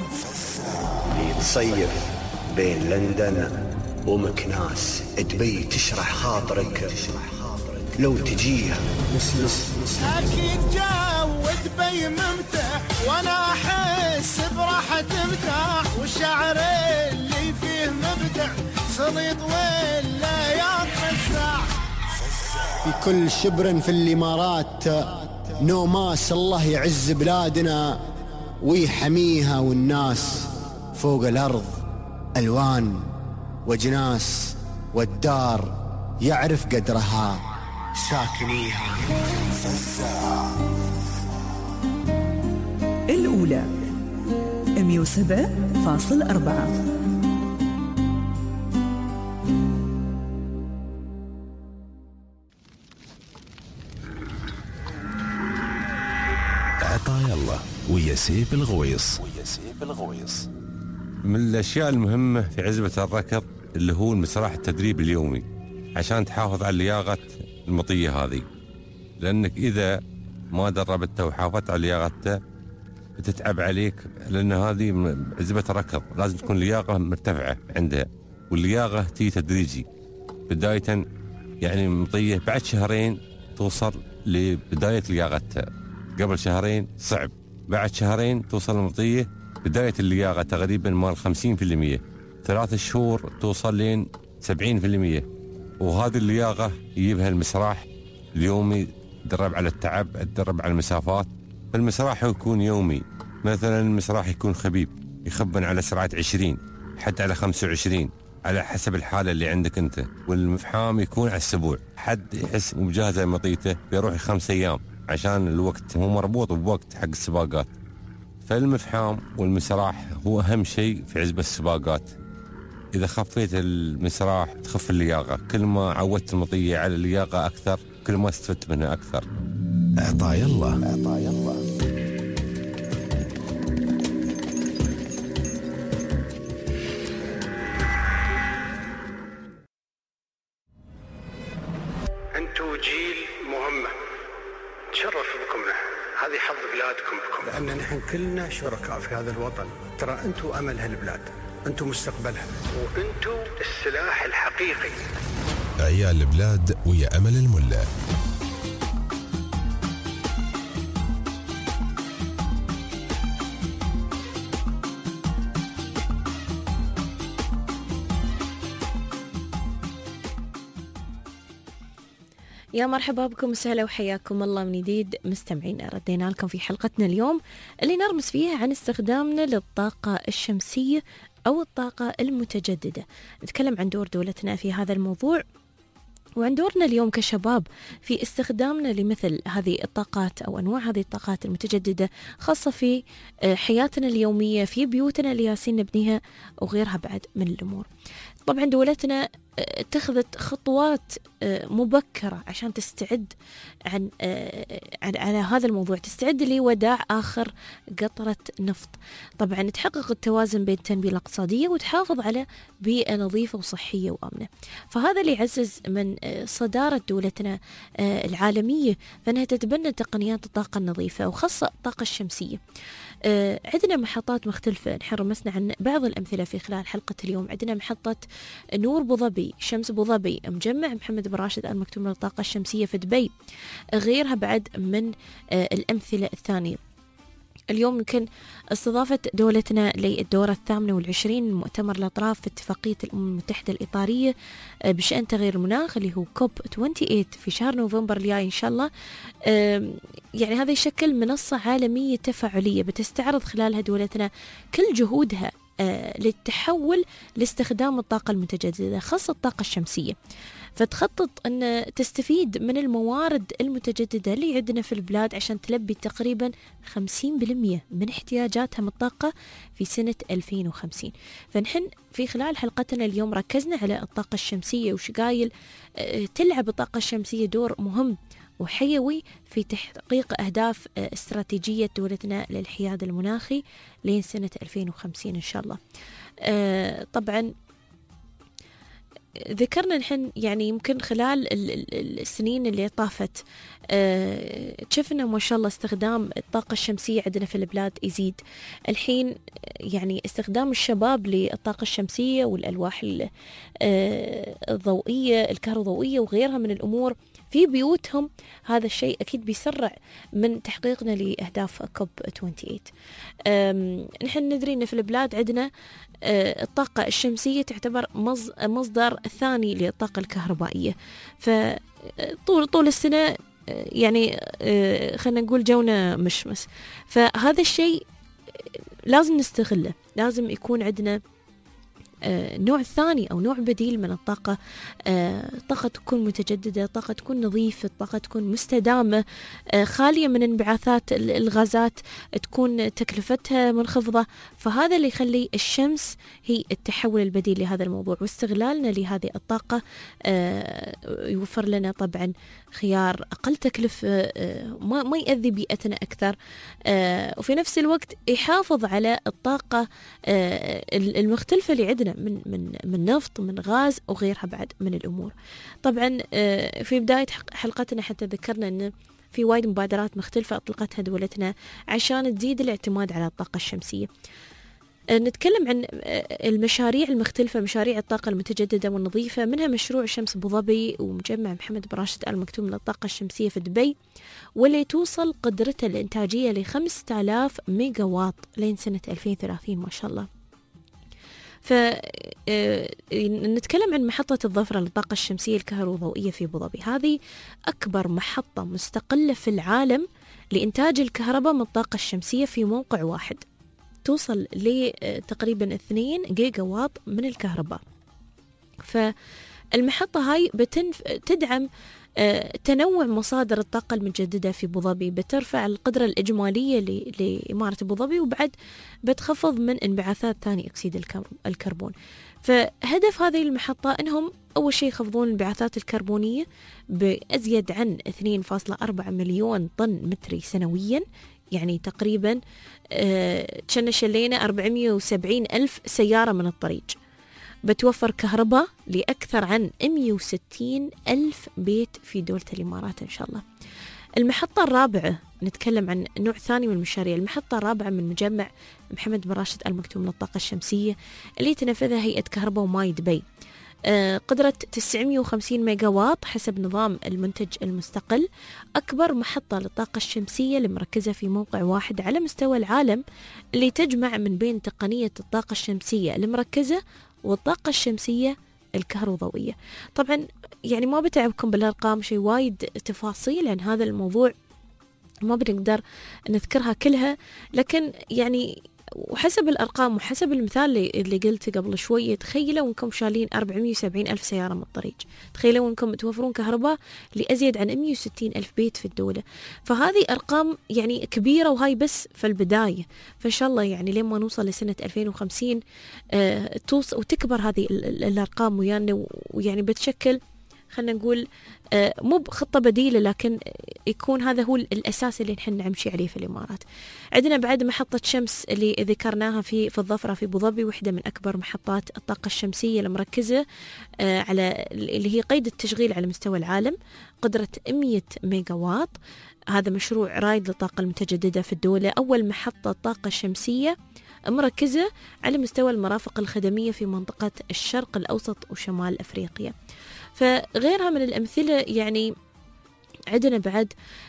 يتصيف بين لندن ومكناس دبي تشرح خاطرك لو تجيها. أكيد جو دبي ممتع وأنا أحس براحة مرتاح والشعر اللي فيه مبدع سليط ولا يتفزع. في كل شبر في الإمارات نوماس الله يعز بلادنا ويحميها والناس فوق الأرض ألوان وجناس والدار يعرف قدرها ساكنيها. الأولى 107.4. عطايا الله ويا سيف الغويص. من الأشياء المهمة في عزبة الركض اللي هو المسرح التدريب اليومي عشان تحافظ على لياقة المطية هذه، لأنك إذا ما دربته وحافظت على لياقته بتتعب عليك، لأن هذه عزبة ركض لازم تكون لياقة مرتفعة عندها، واللياقة تيجي تدريجي. بداية يعني مطية بعد شهرين توصل لبداية لياقتها، قبل شهرين صعب، بعد شهرين توصل المطية بداية اللياقة تقريبا مال 50%، 3 شهور توصل لين 70%. وهذه اللياقة يجيبها المسراح اليومي، تدرب على التعب، تدرب على المسافات. فالمسراح يكون يومي، مثلا المسراح يكون خبيب يخبن على سرعة 20 حتى على 25 على حسب الحالة اللي عندك أنت، والمفحام يكون على السبوع. حد يحس مجهزة مطيته بيروح 5 أيام عشان الوقت هو مربوط بوقت حق السباقات. فالمفحام والمسراح هو أهم شيء في عزبة السباقات. إذا خفيت المسراح تخف اللياقة، كل ما عودت المطية على اللياقة أكثر كل ما استفدت منها أكثر. عطايا الله. أنتوا جيل مهمة، تشرف بكم نحن، هذه حظ بلادكم بكم، لأن نحن كلنا شركاء في هذا الوطن. ترى أنتوا أمل هالبلاد، أنتوا مستقبلها، وأنتوا السلاح الحقيقي. عيال البلاد ويا أمل الملا. يا مرحبا بكم وسهلا وحياكم الله من جديد مستمعينا. ردينا لكم في حلقتنا اليوم اللي نرمز فيها عن استخدامنا للطاقة الشمسية أو الطاقة المتجددة. نتكلم عن دور دولتنا في هذا الموضوع، وعن دورنا اليوم كشباب في استخدامنا لمثل هذه الطاقات أو أنواع هذه الطاقات المتجددة، خاصة في حياتنا اليومية، في بيوتنا اللي ياسين نبنيها وغيرها بعد من الأمور. طبعا دولتنا اتخذت خطوات مبكرة عشان تستعد على هذا الموضوع، تستعد لوداع آخر قطرة نفط. طبعا تحقق التوازن بين التنمية الاقتصادية وتحافظ على بيئة نظيفة وصحية وآمنة. فهذا اللي يعزز من صدارة دولتنا العالمية، فإنها تتبنى تقنيات الطاقة النظيفة وخاصة الطاقة الشمسية. عندنا محطات مختلفة، نحن رمسنا عن بعض الأمثلة في خلال حلقة اليوم. عندنا محطة نور أبو ظبي، شمس أبو ظبي، مجمع محمد بن راشد آل مكتوم للطاقة الشمسية في دبي، غيرها بعد من الأمثلة الثانية. اليوم يمكن استضافت دولتنا للدورة 28 من مؤتمر الأطراف في اتفاقية الأمم المتحدة الإطارية بشأن تغيير المناخ اللي هو كوب 28 في شهر نوفمبر الجاي إن شاء الله. يعني هذا يشكل منصة عالمية تفاعلية بتستعرض خلالها دولتنا كل جهودها للتحول لاستخدام الطاقة المتجددة خاصة الطاقة الشمسية. فتخطط أن تستفيد من الموارد المتجددة اللي عندنا في البلاد عشان تلبي تقريبا 50% من احتياجاتها من الطاقة في سنة 2050. فنحن في خلال حلقتنا اليوم ركزنا على الطاقة الشمسية وش قايل تلعب الطاقة الشمسية دور مهم وحيوي في تحقيق أهداف استراتيجية دولتنا للحياد المناخي لين سنة 2050 إن شاء الله. طبعا ذكرنا نحن يعني يمكن خلال السنين اللي طافت شفنا ما شاء الله استخدام الطاقة الشمسية عندنا في البلاد يزيد. الحين يعني استخدام الشباب للطاقة الشمسية والألواح الضوئية الكهروضوئية وغيرها من الأمور في بيوتهم، هذا الشيء أكيد بيسرع من تحقيقنا لأهداف كوب 28. نحن ندري أن في البلاد عندنا الطاقة الشمسية تعتبر مصدر ثاني للطاقة الكهربائية. فطول السنة يعني خلينا نقول جونا مشمس، فهذا الشيء لازم نستغله. لازم يكون عندنا نوع ثاني أو نوع بديل من الطاقة، طاقة تكون متجددة، طاقة تكون نظيفة، طاقة تكون مستدامة، خالية من انبعاثات الغازات، تكون تكلفتها منخفضة. فهذا اللي يخلي الشمس هي التحول البديل لهذا الموضوع، واستغلالنا لهذه الطاقة يوفر لنا طبعا خيار أقل تكلفة، ما يؤذي بيئتنا أكثر، وفي نفس الوقت يحافظ على الطاقة المختلفة اللي عندنا. من نفط، من غاز وغيرها بعد من الأمور. طبعا في بداية حلقتنا حتى ذكرنا أن في وايد مبادرات مختلفة أطلقتها دولتنا عشان تزيد الاعتماد على الطاقة الشمسية. نتكلم عن المشاريع المختلفة، مشاريع الطاقة المتجددة والنظيفة، منها مشروع شمس أبو ظبي ومجمع محمد بن راشد آل مكتوم للطاقة الشمسية في دبي، واللي توصل قدرته الإنتاجية ل 5000 ميجا واط لين سنة 2030 ما شاء الله. فنتكلم عن محطة الظفرة للطاقة الشمسية الكهروضوئية في أبو ظبي. هذه أكبر محطة مستقلة في العالم لإنتاج الكهرباء من الطاقة الشمسية في موقع واحد، توصل لتقريبا 2 جيجا واط من الكهرباء. فالمحطة هاي تدعم تنوع مصادر الطاقة المتجددة في أبو ظبي، بترفع القدرة الإجمالية لإمارة أبو ظبي، وبعد بتخفض من انبعاثات ثاني أكسيد الكربون. فهدف هذه المحطة أنهم أول شيء يخفضون الانبعاثات الكربونية بأزيد عن 2.4 مليون طن متري سنويا، يعني تقريبا كنا شلينا 470 ألف سيارة من الطريق. بتوفر كهرباء لأكثر عن 160 ألف بيت في دولة الإمارات إن شاء الله. المحطة الرابعة، نتكلم عن نوع ثاني من المشاريع، المحطة الرابعة من مجمع محمد بن راشد آل مكتوم للطاقة الشمسية اللي تنفذها هيئة كهرباء وماي دبي، قدرة 950 ميجا واط حسب نظام المنتج المستقل، أكبر محطة للطاقة الشمسية المركزة في موقع واحد على مستوى العالم، اللي تجمع من بين تقنية الطاقة الشمسية المركزة والطاقة الشمسية الكهروضوئية. طبعا يعني ما بتعبكم بالأرقام، شيء وايد تفاصيل عن هذا الموضوع ما بنقدر نذكرها كلها، لكن يعني وحسب الأرقام وحسب المثال اللي قلت قبل شوية، تخيلوا أنكم شالين 470 ألف سيارة من الطريق، تخيلوا أنكم توفرون كهرباء لأزيد عن 160 ألف بيت في الدولة. فهذه أرقام يعني كبيرة، وهاي بس في البداية. فإن شاء الله يعني لما نوصل لسنة 2050 توصل وتكبر هذه الأرقام ويانا، ويعني بتشكل خلنا نقول مو بخطة بديلة، لكن يكون هذا هو الأساس اللي نحن نمشي عليه في الإمارات. عندنا بعد محطة شمس اللي ذكرناها في الظفرة في أبو ظبي، واحدة من أكبر محطات الطاقة الشمسية المركزة على اللي هي قيد التشغيل على مستوى العالم، قدرة 100 ميجا واط. هذا مشروع رائد للطاقة المتجددة في الدولة، أول محطة طاقة شمسية مركزة على مستوى المرافق الخدمية في منطقة الشرق الأوسط وشمال أفريقيا. فغيرها من الأمثلة يعني عندنا بعد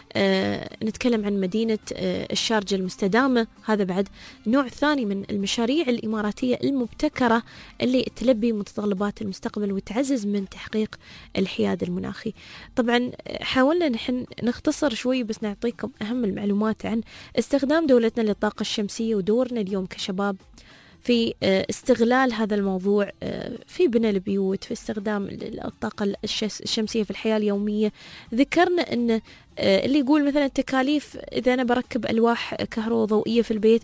نتكلم عن مدينة الشارجة المستدامة، هذا بعد نوع ثاني من المشاريع الإماراتية المبتكرة اللي تلبي متطلبات المستقبل وتعزز من تحقيق الحياد المناخي. طبعا حاولنا نحن نختصر شوي بس نعطيكم أهم المعلومات عن استخدام دولتنا للطاقة الشمسية ودورنا اليوم كشباب في استغلال هذا الموضوع في بناء البيوت، في استخدام الطاقة الشمسية في الحياة اليومية. ذكرنا أن اللي يقول مثلا التكاليف إذا أنا بركب ألواح كهروضوئية في البيت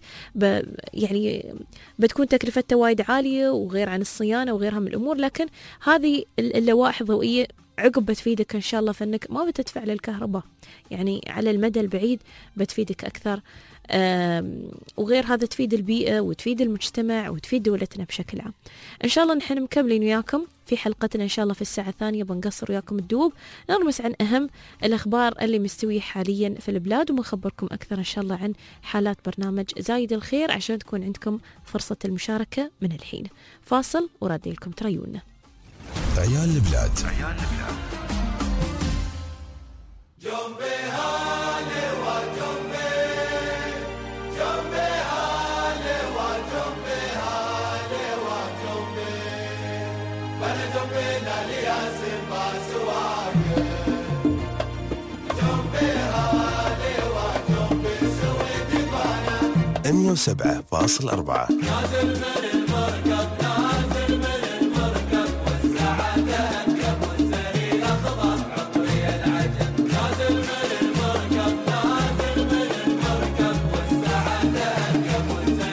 يعني بتكون تكلفتها وايد عالية وغير عن الصيانة وغيرها من الأمور، لكن هذه اللوائح الضوئية عقب بتفيدك إن شاء الله، فإنك ما بتدفع للكهرباء، يعني على المدى البعيد بتفيدك أكثر. وغير هذا تفيد البيئة وتفيد المجتمع وتفيد دولتنا بشكل عام. إن شاء الله نحن مكملين وياكم في حلقتنا إن شاء الله في الساعة الثانية، بنقصر وياكم الدوب، نرمس عن أهم الأخبار اللي مستوية حاليا في البلاد، ومخبركم أكثر إن شاء الله عن حالات برنامج زايد الخير عشان تكون عندكم فرصة المشاركة من الحين. فاصل ورادي لكم تريونا. عيال البلاد. أمية 7.4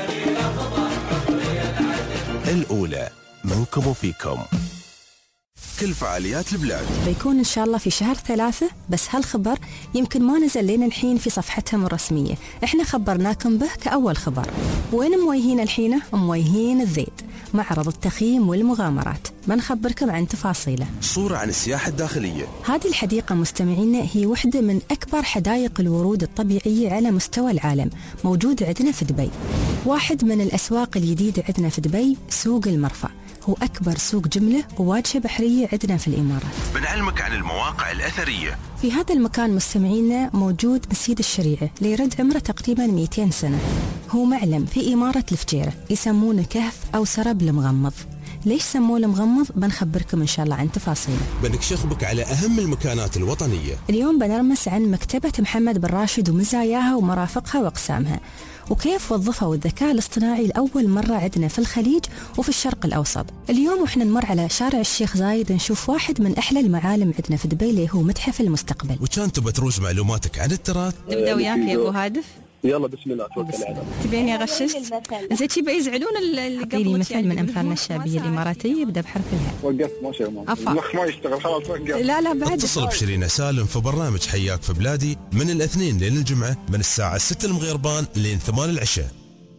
الأولى منكم وفيكم. كل فعاليات البلاد. بيكون إن شاء الله في شهر 3، بس هالخبر يمكن ما نزل لين الحين في صفحتهم الرسمية. إحنا خبرناكم به كأول خبر. وين مويهين الحين؟ مويهين الذيد، معرض التخييم والمغامرات، بنخبركم عن تفاصيله. صورة عن السياحة الداخلية. هذه الحديقة مستمعينا هي واحدة من أكبر حدائق الورود الطبيعية على مستوى العالم، موجود عندنا في دبي. واحد من الأسواق الجديدة عندنا في دبي سوق المرفأ، هو أكبر سوق جملة وواجهة بحرية عندنا في الإمارات. بنعلمك عن المواقع الأثرية. في هذا المكان مستمعينا موجود مسجد الشريعة ليرد عمره تقريبا 200 سنة. هو معلم في إمارة الفجيرة، يسمونه كهف أو سرب المغمض. ليش سموه المغمض؟ بنخبركم إن شاء الله عن تفاصيله. بنكشف بك على أهم المكانات الوطنية. اليوم بنرمس عن مكتبة محمد بن راشد ومزاياها ومرافقها وأقسامها، وكيف وظفوا الذكاء الاصطناعي لأول مرة عندنا في الخليج وفي الشرق الأوسط. اليوم وإحنا نمر على شارع الشيخ زايد نشوف واحد من أحلى المعالم عندنا في دبي اللي هو متحف المستقبل. وكان تبى تروج معلوماتك عن التراث؟ نبدأ وياك يا أبو هادف. يلا بسم الله توكل على الله. تبيني غششت؟ زين شي بيزعلون اللي قبل مثل من أمثالنا الشعبية الإماراتية يبدأ بحرف الهاء. وقفت ما شاء الله. المخ ما يشتغل خلاص وقف. لا بعد. اتصل بشيرين سالم في برنامج حياك في بلادي من الاثنين لين الجمعة من الساعة 6 المغربان لين 8 العشاء.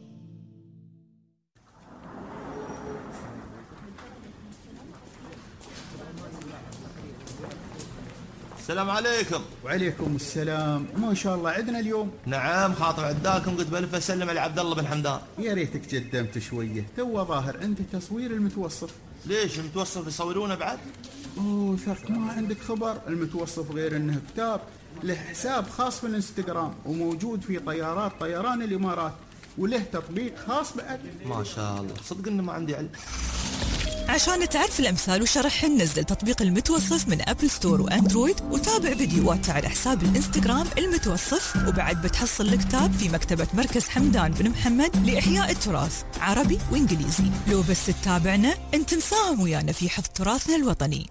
السلام عليكم. وعليكم السلام. ما شاء الله عندنا اليوم. نعم خاطر عداكم، قلت بلف اسلم على عبد الله بن حمدان. يا ريتك قدمت شويه، تو ظاهر عندي تصوير المتوصف. ليش المتوصف يصورونه بعد؟ اوه ثق ما عندك خبر. المتوصف غير انه كتاب له حساب خاص في الانستغرام وموجود في طيارات طيران الامارات، وله تطبيق خاص بعد. ما شاء الله، صدق انه ما عندي علم. عشان تعرف الأمثال وشرحهن نزل تطبيق المتوصف من أبل ستور وأندرويد، وتابع فيديوهات على حساب الإنستغرام المتوصف. وبعد بتحصل الكتاب في مكتبة مركز حمدان بن محمد لإحياء التراث عربي وإنجليزي. لو بس تتابعنا أنت مساهم ويانا في حفظ تراثنا الوطني.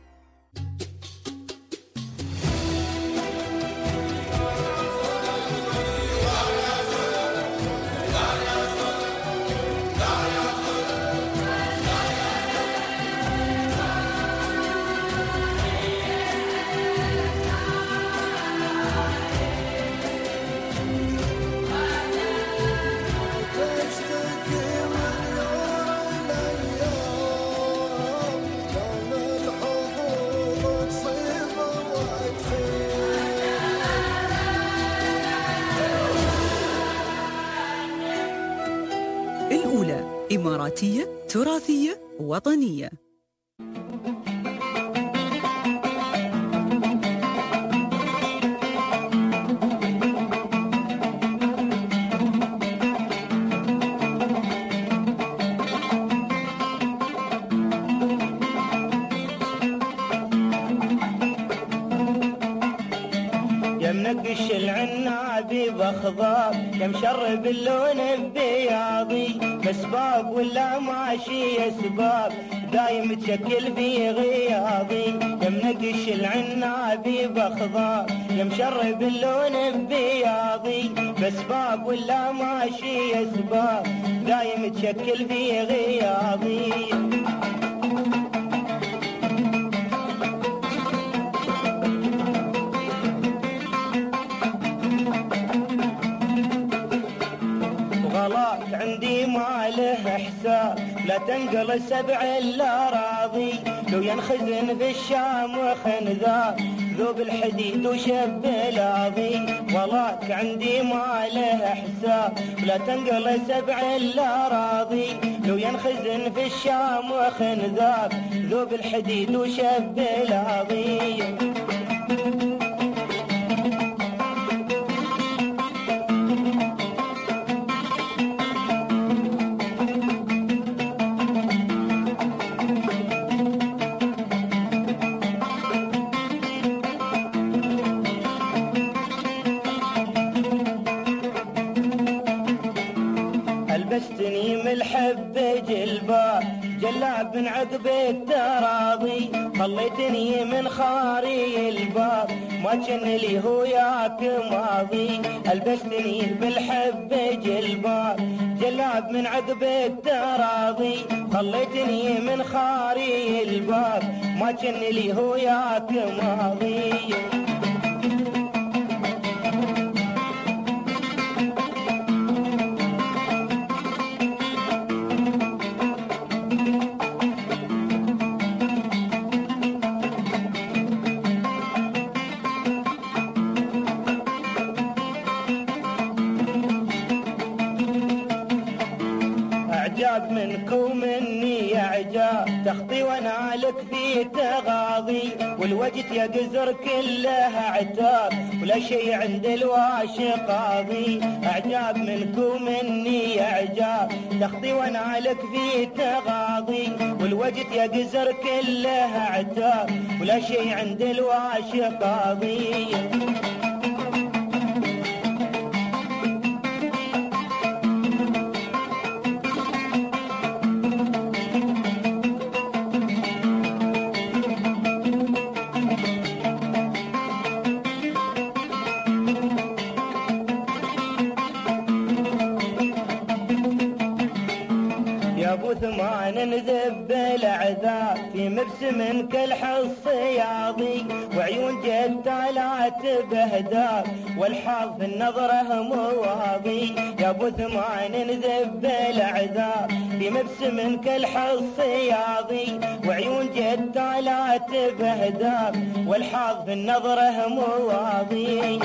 الأولى إماراتية تراثية وطنية. يا منقش العنابي بخضار، يا مشرب اللون ببياضي، مسباب ولا ماشي اسباب، دايم تشكل في غياضي. يا منقش العنابي بخضار، يا مشرب اللون ببياضي، مسباب ولا ماشي اسباب، دايم تشكل في غياضي. غلاك عندي ما له حساب، لا تنقل 7 الأراضي، لو ينخزن في الشام وخنذاب، ذوب الحديد وشب الأراضي. غلاك عندي ما له حساب، لا تنقل 7 الأراضي، لو ينخزن في الشام وخنذاب، ذوب الحديد وشب الأراضي. لبستني من الحب جلباب، جلاب من عقب التراضي، خليتني من خاري الباب، ما كان لي هو ياك ماضي. ألبستني بالحب جلاب من عقب التراضي، خليتني من خاري الباب ما كان لي هو ياك ماضي. منكم مني عجاب تخطي وانا لك في تغاضي، والوجد يا قزر كلها عتاب ولا شيء عند الواشي قاضي. اعجاب منكم مني عجاب تخطي وانا لك في تغاضي، والوجد يا قزر كلها عتاب ولا شيء عند الواشي قاضي. نذب العذاب في مبسم كالحص ياضي، وعيون جدة لا تبهداب والحظ في النظرة مواضي. يا ابو ثمان نذب العذاب في مبسم كالحص ياضي، وعيون جدة لا تبهداب والحظ في النظرة مواضي.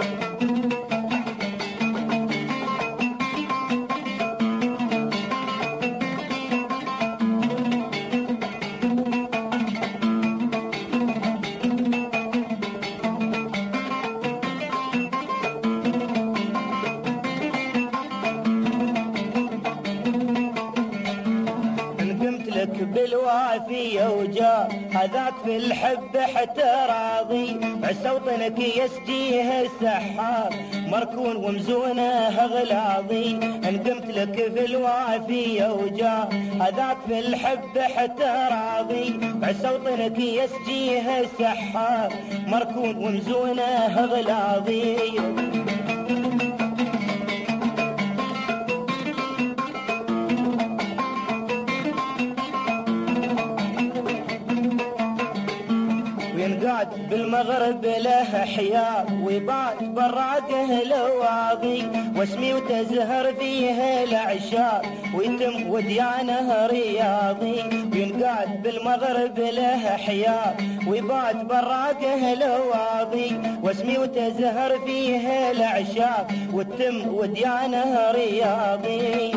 بالوافية وجاء هذاك في الحب حتى راضي، عسوطنك يسجيه السحاب مركون ومزونه غلاضي. ان قمت لك في الوافية وجاء هذاك في الحب حتى راضي، عسوطنك يسجيه السحاب مركون ومزونه غلاضي. بالمغرب له حياة ويبات براقه لواضي، واسمي وتزهر فيه العشاء ويتم وديانه رياضي. ينقاد بالمغرب له حياة ويبات براقه لواضي، واسمي وتزهر فيه العشاء وتم وديانه رياضي.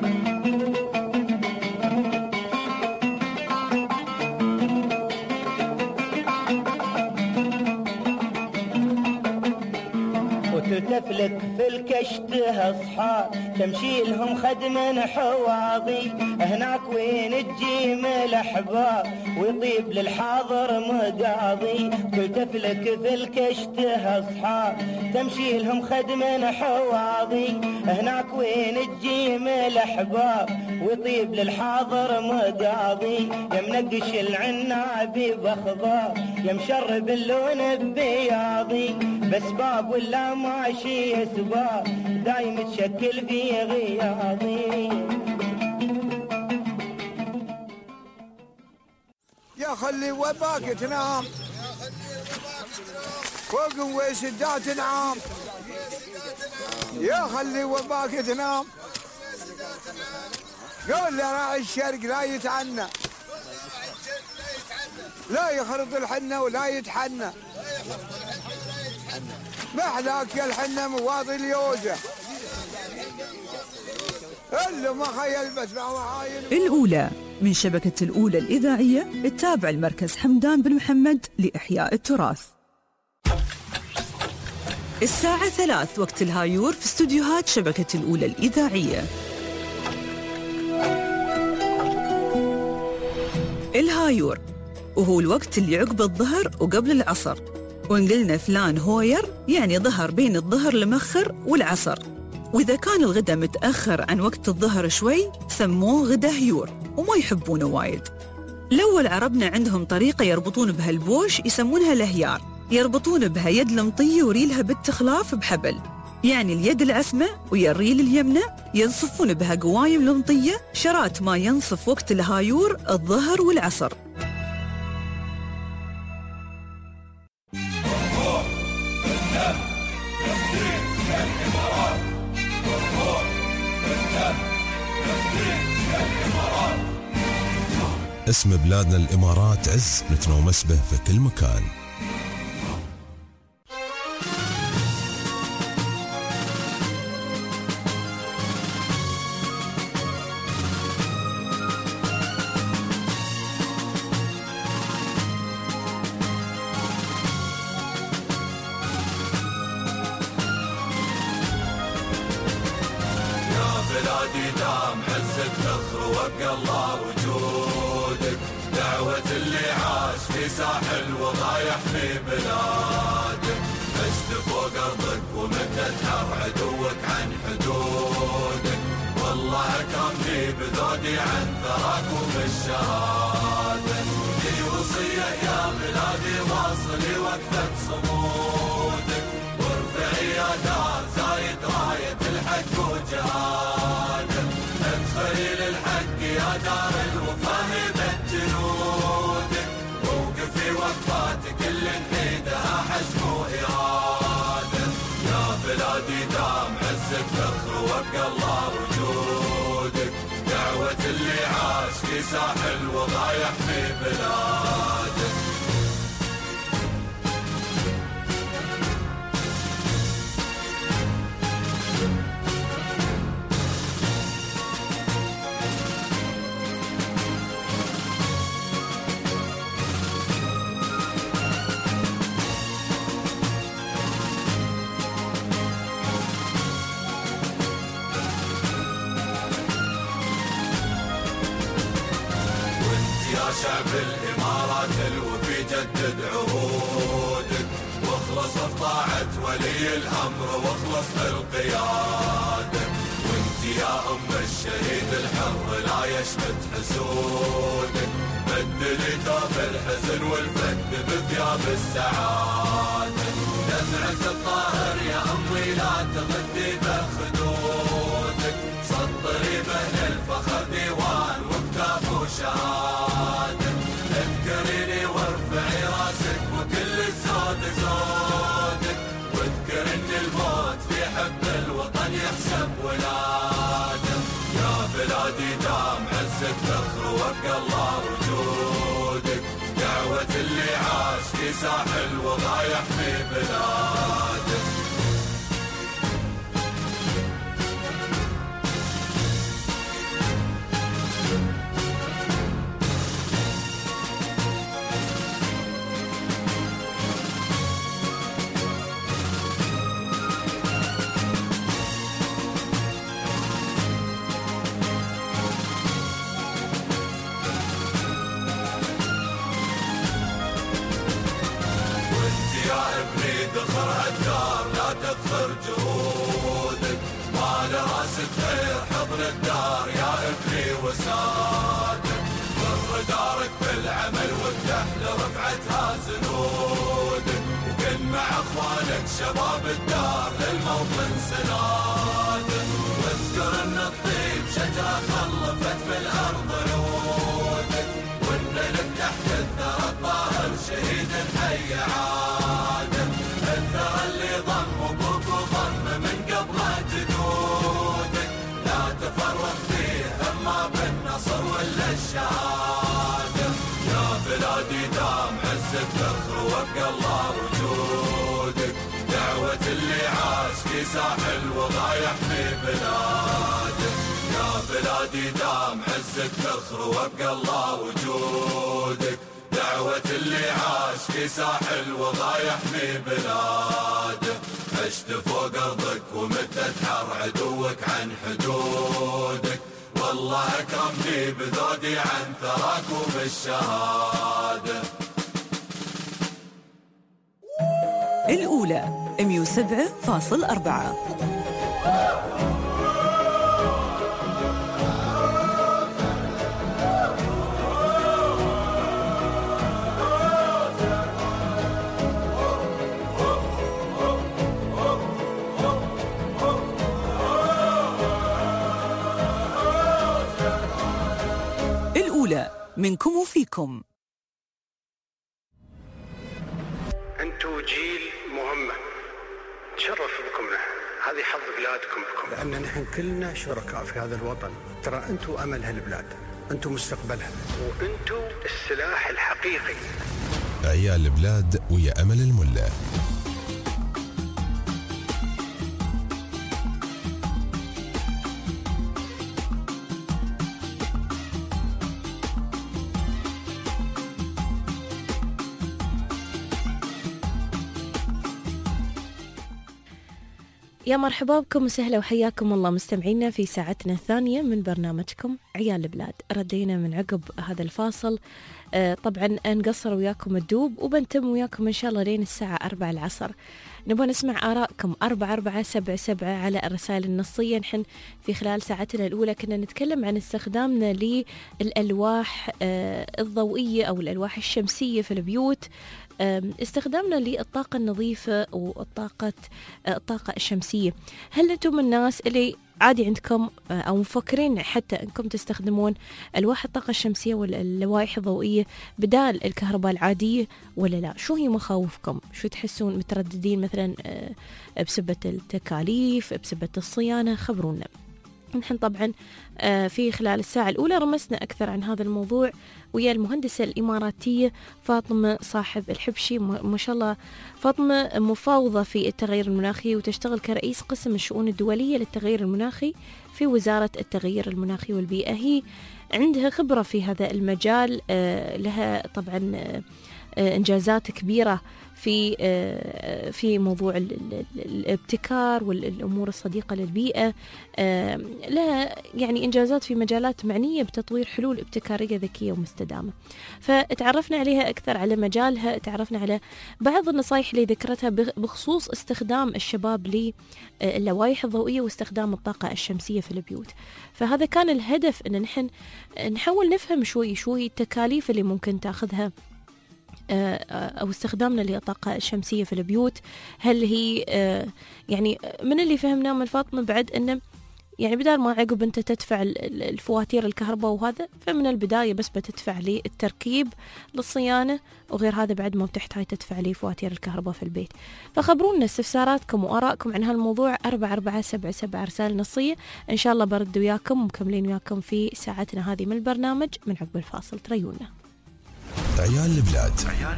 تفلك في الكشت اصحاب تمشي لهم خدم حواضي، هناك وين تجيم الاحباب ويطيب للحاضر مقاضي. تفلك في الكشت اصحاب تمشي لهم خدم حواضي، هناك وين تجيم الاحباب ويطيب للحاضر مقاضي. يا منقش العنابي بخضار يا مشرب اللون ببياضي، بس باب ولا ماشي اسباب دايم تشكل في غياضي. يا خلي وباك تنام فوق وسدات نعام، يا خلي وباك تنام قول لراعي الشرق لا يتعنى، لا يخرط الحنة ولا يتحنى، محلاك يا الحنة مواضي اليوجة اللي ما خيل بس معاين. الأولى من شبكة الأولى الإذاعية التابع المركز حمدان بن محمد لإحياء التراث. الساعة 3 وقت الهايور في استوديوهات شبكة الأولى الإذاعية. الهايور وهو الوقت اللي عقب الظهر وقبل العصر، وإن قلنا فلان هوير يعني ظهر بين الظهر لمخر والعصر، وإذا كان الغدا متأخر عن وقت الظهر شوي سموه غدا هيور وما يحبونه وايد. الأول عربنا عندهم طريقة يربطون بها البوش يسمونها الهيار، يربطون بها يد المطية وريلها بالتخلاف بحبل، يعني اليد العسمة ويا الريل اليمنى ينصفون بها قوايم المطية شرات ما ينصف وقت الهايور الظهر والعصر. اسم بلادنا الإمارات عز نتنومس به في كل مكان. يا بلادي دام عزك فخر وابقى الله وجودك، دعوة اللي عاش في ساحل وضايح في بلادك، مجد فوق ارضك ومدة حر عدوك عن حدودك، والله اكرمني بذودي عن ثراك وبالشهادة، لي وصية يا بلادي واصلي وقفة صمودك، وارفعي يا دار زايد راية الحق وجهادك، ادخلي للحق يا دار الوفا هبة جنودك، ووقفي وقفاتك اللي نحيدها حزم وإرادة، يا بلادي دام عزك فخر وابقى الله وجودك، دعوة اللي عاش في ساحل وضايح في بلادك. شعب الإمارات الوفي جدد عهودك، واخلص في طاعة ولي الأمر واخلص في القيادة، وانت يا أم الشهيد الحر لا يشمت حسودك، بدلي ثوب الحزن والفقد بثياب السعادة، دمعة الطاهر يا أمي لا تغذي بخدودك، سطري بهن الفخر ديوان وكتاب وشهادة، اذكريني وارفعي راسك وكل الزود زودك، واذكر ان الموت في حب الوطن يحسب ولاده، يا بلادي دام عزك فخر وابقى الله وجودك، دعوة اللي عاش في ساحل وضايح في بلاده. تغفر جهودك، ما لراس خير حضن الدار يا ابني وسادك، مر دارك بالعمل وافتح لرفعتها زنودك، وكن مع اخوانك شباب الدار للموطن سنادك، واذكر ان الطيب شجرة خلفت في الارض عودك، وان لك تحت الثرى الطاهر شهيد حي عادك، الثرى اللي ضم ابوك وضم من قبل جدودك، لا تفرط فيه اما بالنصر ولا الشهاده، يا بلادي دام عزك فخر وابقى الله وجودك، دعوة اللي عاش في ساحل وضايح في بلاده، يا بلادي دام عزك فخر وابقى الله وجودك، دعوة اللي عاش في ساحل وضايح في بلاده، عشت فوق ارضك ومدت حر عدوك عن حدودك، والله اكرمني بذودي عن ثراك وبالشهاده. الأولى 107.4. منكم وفيكم. أنتوا جيل مهمة، تشرف بكم نحن، هذه حظ بلادكم بكم، لأن نحن كلنا شركاء في هذا الوطن. ترى أنتوا أمل هالبلاد، أنتوا مستقبلها، وأنتوا السلاح الحقيقي. عيال البلاد ويا أمل الملا. يا مرحبا بكم وسهلا وحياكم الله مستمعينا في ساعتنا الثانية من برنامجكم عيال البلاد. ردينا من عقب هذا الفاصل، طبعا نقصر وياكم الدوب وبنتم وياكم إن شاء الله لين الساعة 4 العصر. نبغى نسمع آراءكم 4477 على الرسائل النصية. نحن في خلال ساعتنا الأولى كنا نتكلم عن استخدامنا للألواح الضوئية أو الألواح الشمسية في البيوت، استخدامنا للطاقة النظيفة والطاقة الشمسية. هل أنتم من الناس اللي عادي عندكم أو مفكرين حتى أنكم تستخدمون ألواح الطاقة الشمسية واللوائح الضوئية بدال الكهرباء العادية ولا لا؟ شو هي مخاوفكم؟ شو تحسون مترددين مثلا بسبة التكاليف، بسبة الصيانة؟ خبرونا. نحن طبعا في خلال الساعة الأولى رمسنا أكثر عن هذا الموضوع ويا المهندسة الإماراتية فاطمة صاحب الحبشي. ما شاء الله فاطمة مفاوضة في التغير المناخي وتشتغل كرئيس قسم الشؤون الدولية للتغير المناخي في وزارة التغير المناخي والبيئة. هي عندها خبرة في هذا المجال، لها طبعا إنجازات كبيرة في موضوع الابتكار والأمور الصديقة للبيئة، لها يعني إنجازات في مجالات معنية بتطوير حلول ابتكارية ذكية ومستدامة. فتعرفنا عليها أكثر، على مجالها، تعرفنا على بعض النصائح اللي ذكرتها بخصوص استخدام الشباب للوائح الضوئية واستخدام الطاقة الشمسية في البيوت. فهذا كان الهدف، أن نحن نحاول نفهم شوي التكاليف اللي ممكن تأخذها أو استخدامنا للطاقة الشمسية في البيوت. هل هي يعني من اللي فهمناه من فاطمة بعد أنه يعني بدال ما عقب أنت تدفع الفواتير الكهرباء وهذا، فمن البداية بس بتدفع لي التركيب للصيانة وغير هذا بعد ما بتحتاج تدفع لي فواتير الكهرباء في البيت. فخبرونا استفساراتكم وآرائكم عن هالموضوع 4477 رسالة نصية. إن شاء الله برد وياكم ومكملين وياكم في ساعتنا هذه من البرنامج من عقب الفاصل. تريونا عيال البلاد.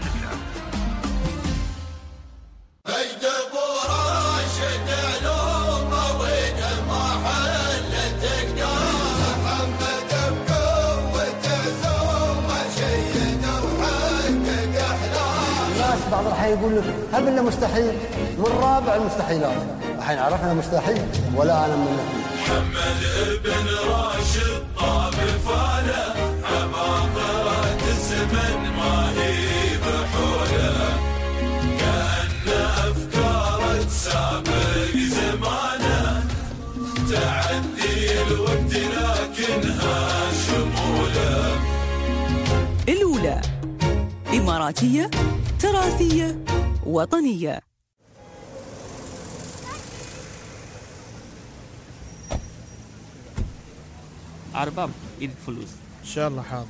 مجد ابو راشد علومه وين المحل تقدر محمد بقوة عزومه شيد وحقق احلام. الناس بعض الحين يقول لك هب لنا مستحيل من رابع المستحيلات، الحين عرفنا مستحيل ولا انا من محمد ابن راشد طاب فاله عباقرة الزمن ما هي بحوله، كأن أفكار تسابق زمانه تعدي الوقت لكنها شموله. الأولى إماراتية تراثية وطنية. أرباب إيدك فلوس إن شاء الله. حاضر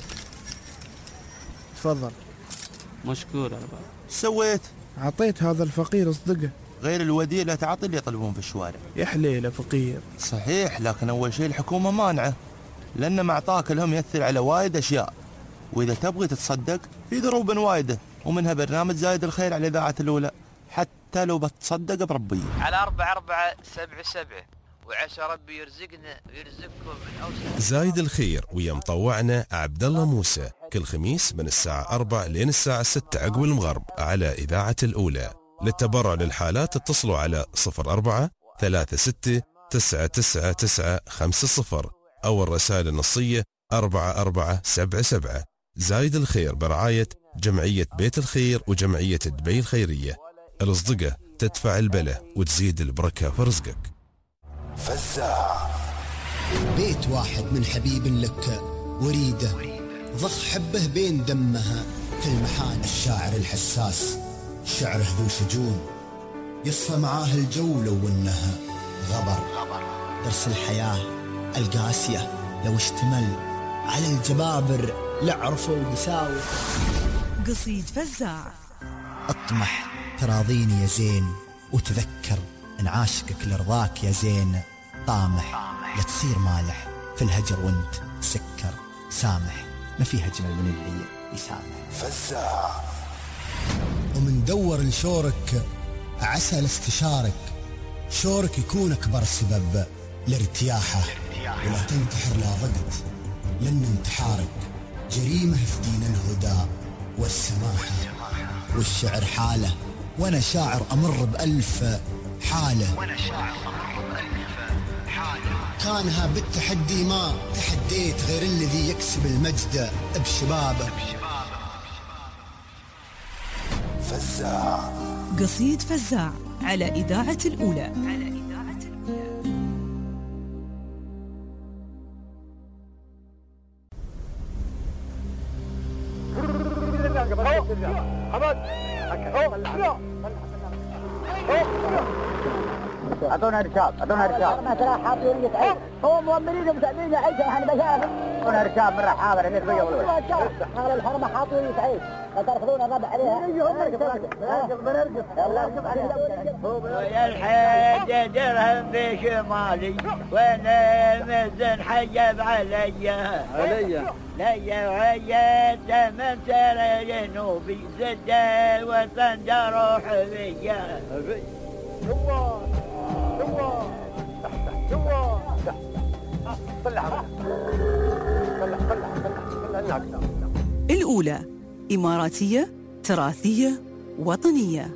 تفضل. مشكور أرباب. سويت؟ عطيت هذا الفقير اصدقه. غير الوديع لا تعطي اللي يطلبون في الشوارع. يا حليله فقير. صحيح، لكن أول شيء الحكومة مانعة، لأن معطاك لهم يأثر على وايد أشياء، وإذا تبغي تتصدق في ضروب وايدة، ومنها برنامج زايد الخير على إذاعة الأولى، حتى لو بتصدق بربي. على 4477 وعسى ربي يرزقنا ويرزقكم من أوسع. زايد الخير ويا مطوعنا عبد الله موسى كل خميس من الساعة 4 لين الساعة 6 عقب المغرب على إذاعة الأولى. للتبرع للحالات اتصلوا على 04 36 999 50 أو الرسالة النصية 4477. زايد الخير برعاية جمعية بيت الخير وجمعية دبي الخيرية. الأصدقة تدفع البلة وتزيد البركة في رزقك. فزاع بيت واحد من حبيب لك وريده، ضخ حبه بين دمها في المحان. الشاعر الحساس شعره ذو شجون، يصفى معاه الجو لو انها غبر. درس الحياة القاسية لو اشتمل على الجبابر لا عرفوا يساوي. قصيد فزاع. اطمح تراضيني يا زين، وتذكر ان عاشقك لرضاك يا زين. طامح لا تصير مالح في الهجر وانت سكر. سامح ما فيها اجمل من اللي يسامح. فزاع. ومن دور لشورك عسى لاستشارك، شورك يكون اكبر سبب لارتياحه. ولا تنتحر لا ضغط لان انتحارك جريمه في دين الهدى والسماحه. والشعر حاله وانا شاعر امر بألف حاله. كانها بالتحدي ما تحديت غير الذي يكسب المجد بشبابه. فزاع. قصيد فزاع على إذاعة الأولى. اعطونا رشاب مثلا حاطين يتعيش هو مؤمنين ومساعدين عيشه احنا بشافه. اعطونا رشاب من رحابه اللي فيها والله حال الحرمه حاطين يتعيش لا تاخذون الربع عليها. ويا الحاج درهم بشمالي وانا مزن حجب علي ليا وعيت من سر جنوبي زد الوطن جروح بيا. الأولى إماراتية تراثية وطنية.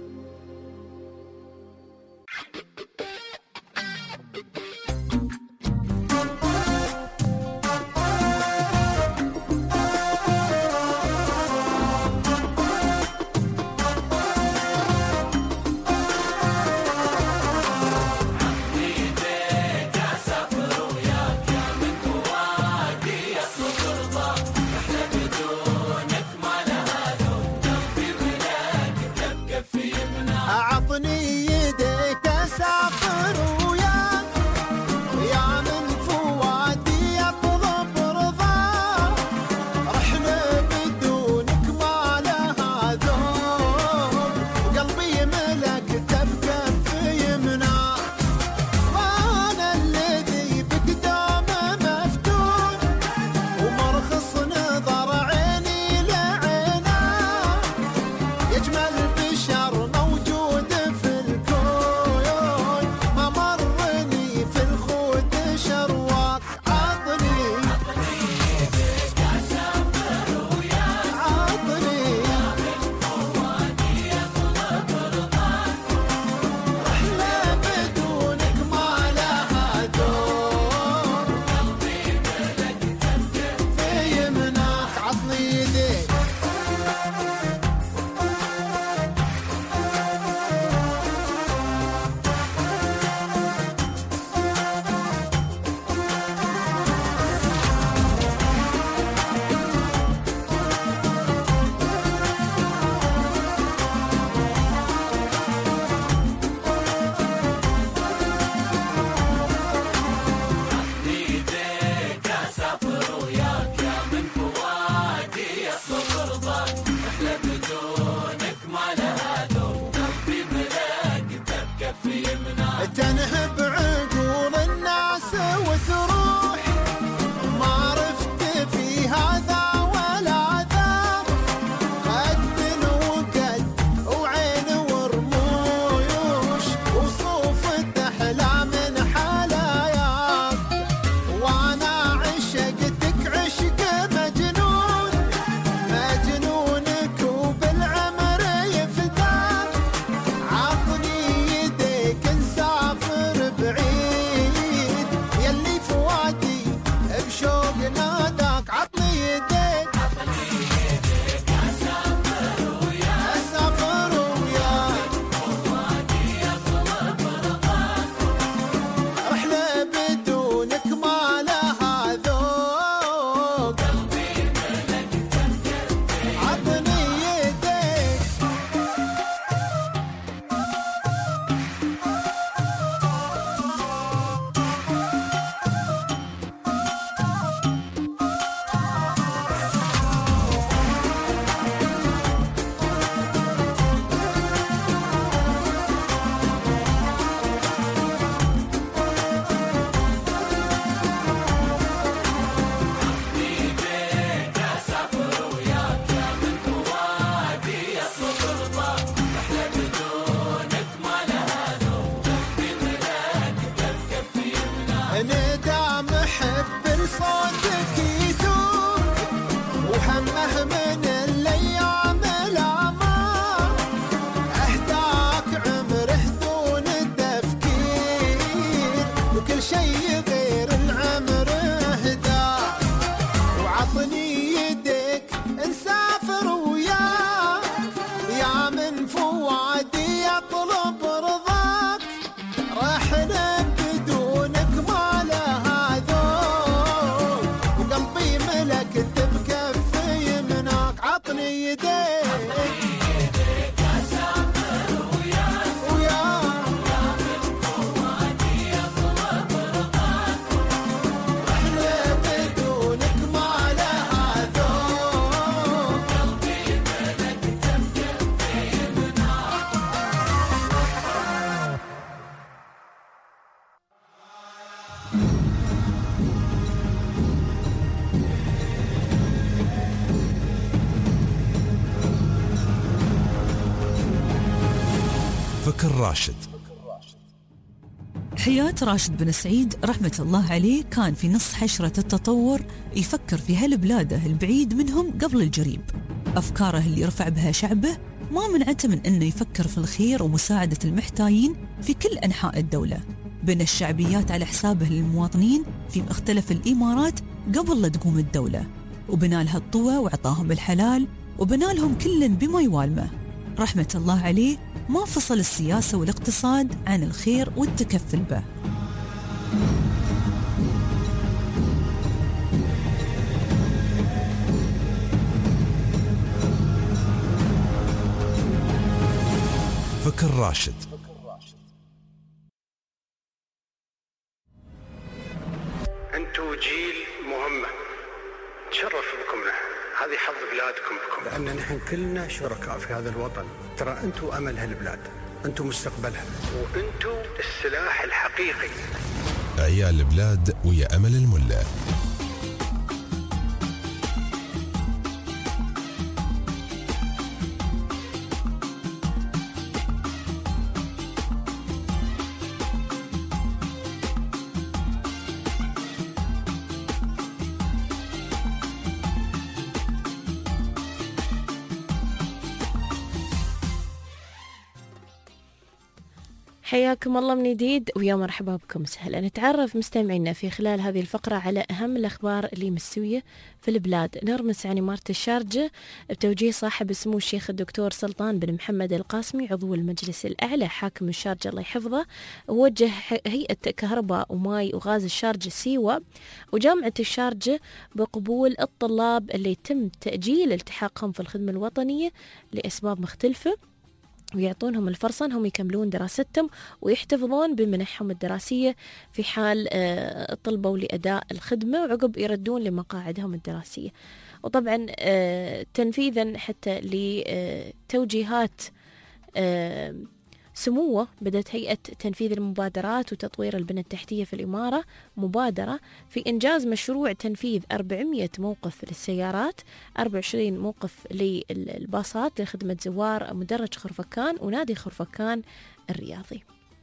بعيد يلي فوق كل شيء غير العمر هدا وعطني يدك نسافر وياك يا من فؤادي يطلب رضاك رحنا بدونك ما لها ذوق وقلبي ملكت بكفي منك عطني يدك فكر راشد. حياة راشد بن سعيد رحمة الله عليه كان في نص حشرة التطور يفكر في هالبلاده البعيد منهم قبل الجريب. أفكاره اللي رفع بها شعبه ما منعته من أنه يفكر في الخير ومساعدة المحتاجين في كل أنحاء الدولة. بنى الشعبيات على حسابه للمواطنين في مختلف الإمارات قبل لا تقوم الدولة، وبنى لها الطوى وعطاهم الحلال وبنى لهم كل بما يوالمه. رحمة الله عليه ما فصل السياسة والاقتصاد عن الخير والتكفل به. فكر راشد. أنتوا جيل مهمة تشرف بكم نحن، هذه حظ بلادكم بكم، لأن نحن كلنا شركاء في هذا الوطن. ترى أنتوا أمل هالبلاد، أنتوا مستقبلها، وأنتوا السلاح الحقيقي. عيال البلاد ويا أمل الملا. حياكم الله من جديد ويا مرحبا بكم. سهلا نتعرف مستمعينا في خلال هذه الفقرة على أهم الأخبار اللي مستوية في البلاد. نرمس عن إمارة الشارجة بتوجيه صاحب السمو الشيخ الدكتور سلطان بن محمد القاسمي عضو المجلس الأعلى حاكم الشارجة الله يحفظه، ووجه هيئة كهرباء وماي وغاز الشارجة سيوة وجامعة الشارجة بقبول الطلاب اللي يتم تأجيل التحاقهم في الخدمة الوطنية لأسباب مختلفة، ويعطونهم الفرصة أنهم يكملون دراستهم ويحتفظون بمنحهم الدراسية في حال طلبوا لأداء الخدمة وعقب يردون لمقاعدهم الدراسية. وطبعا تنفيذا حتى لتوجيهات سموه بدأت هيئة تنفيذ المبادرات وتطوير البنى التحتية في الإمارة مبادرة في إنجاز مشروع تنفيذ 400 موقف للسيارات، 24 موقف للباصات لخدمة زوار مدرج خرفكان ونادي خرفكان الرياضي.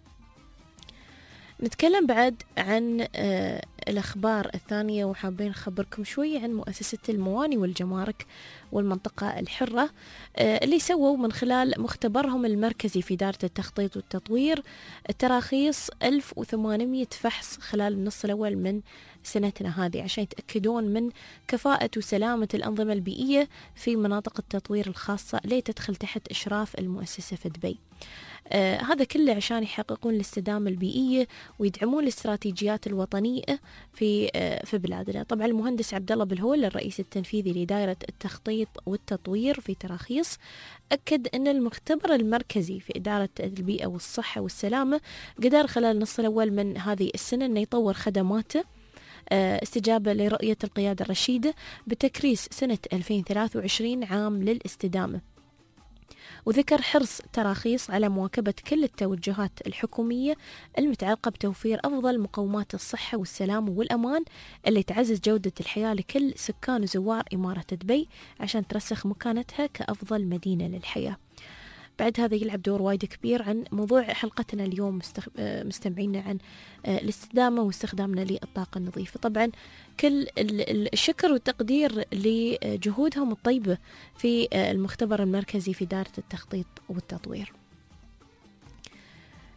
نتكلم بعد عن الأخبار الثانية، وحابين نخبركم شوي عن مؤسسة المواني والجمارك والمنطقة الحرة اللي سووا من خلال مختبرهم المركزي في إدارة التخطيط والتطوير تراخيص 1800 فحص خلال النص الأول من سنتنا هذه عشان يتأكدون من كفاءة وسلامة الأنظمة البيئية في مناطق التطوير الخاصة اللي تدخل تحت إشراف المؤسسة في دبي. هذا كله عشان يحققون الاستدامة البيئية ويدعمون الاستراتيجيات الوطنية في بلادنا. طبعا المهندس عبد الله بالهول الرئيس التنفيذي لدائرة التخطيط والتطوير في تراخيص أكد أن المختبر المركزي في إدارة البيئة والصحة والسلامة قدر خلال النص الأول من هذه السنة أن يطور خدماته استجابة لرؤية القيادة الرشيدة بتكريس سنة 2023 عام للاستدامة. وذكر حرص تراخيص على مواكبة كل التوجهات الحكومية المتعلقة بتوفير أفضل مقومات الصحة والسلام والأمان اللي تعزز جودة الحياة لكل سكان وزوار إمارة دبي عشان ترسخ مكانتها كأفضل مدينة للحياة. بعد هذا يلعب دور وايد كبير عن موضوع حلقتنا اليوم مستمعينا عن الاستدامة واستخدامنا للطاقة النظيفة. طبعا كل الشكر والتقدير لجهودهم الطيبة في المختبر المركزي في إدارة التخطيط والتطوير.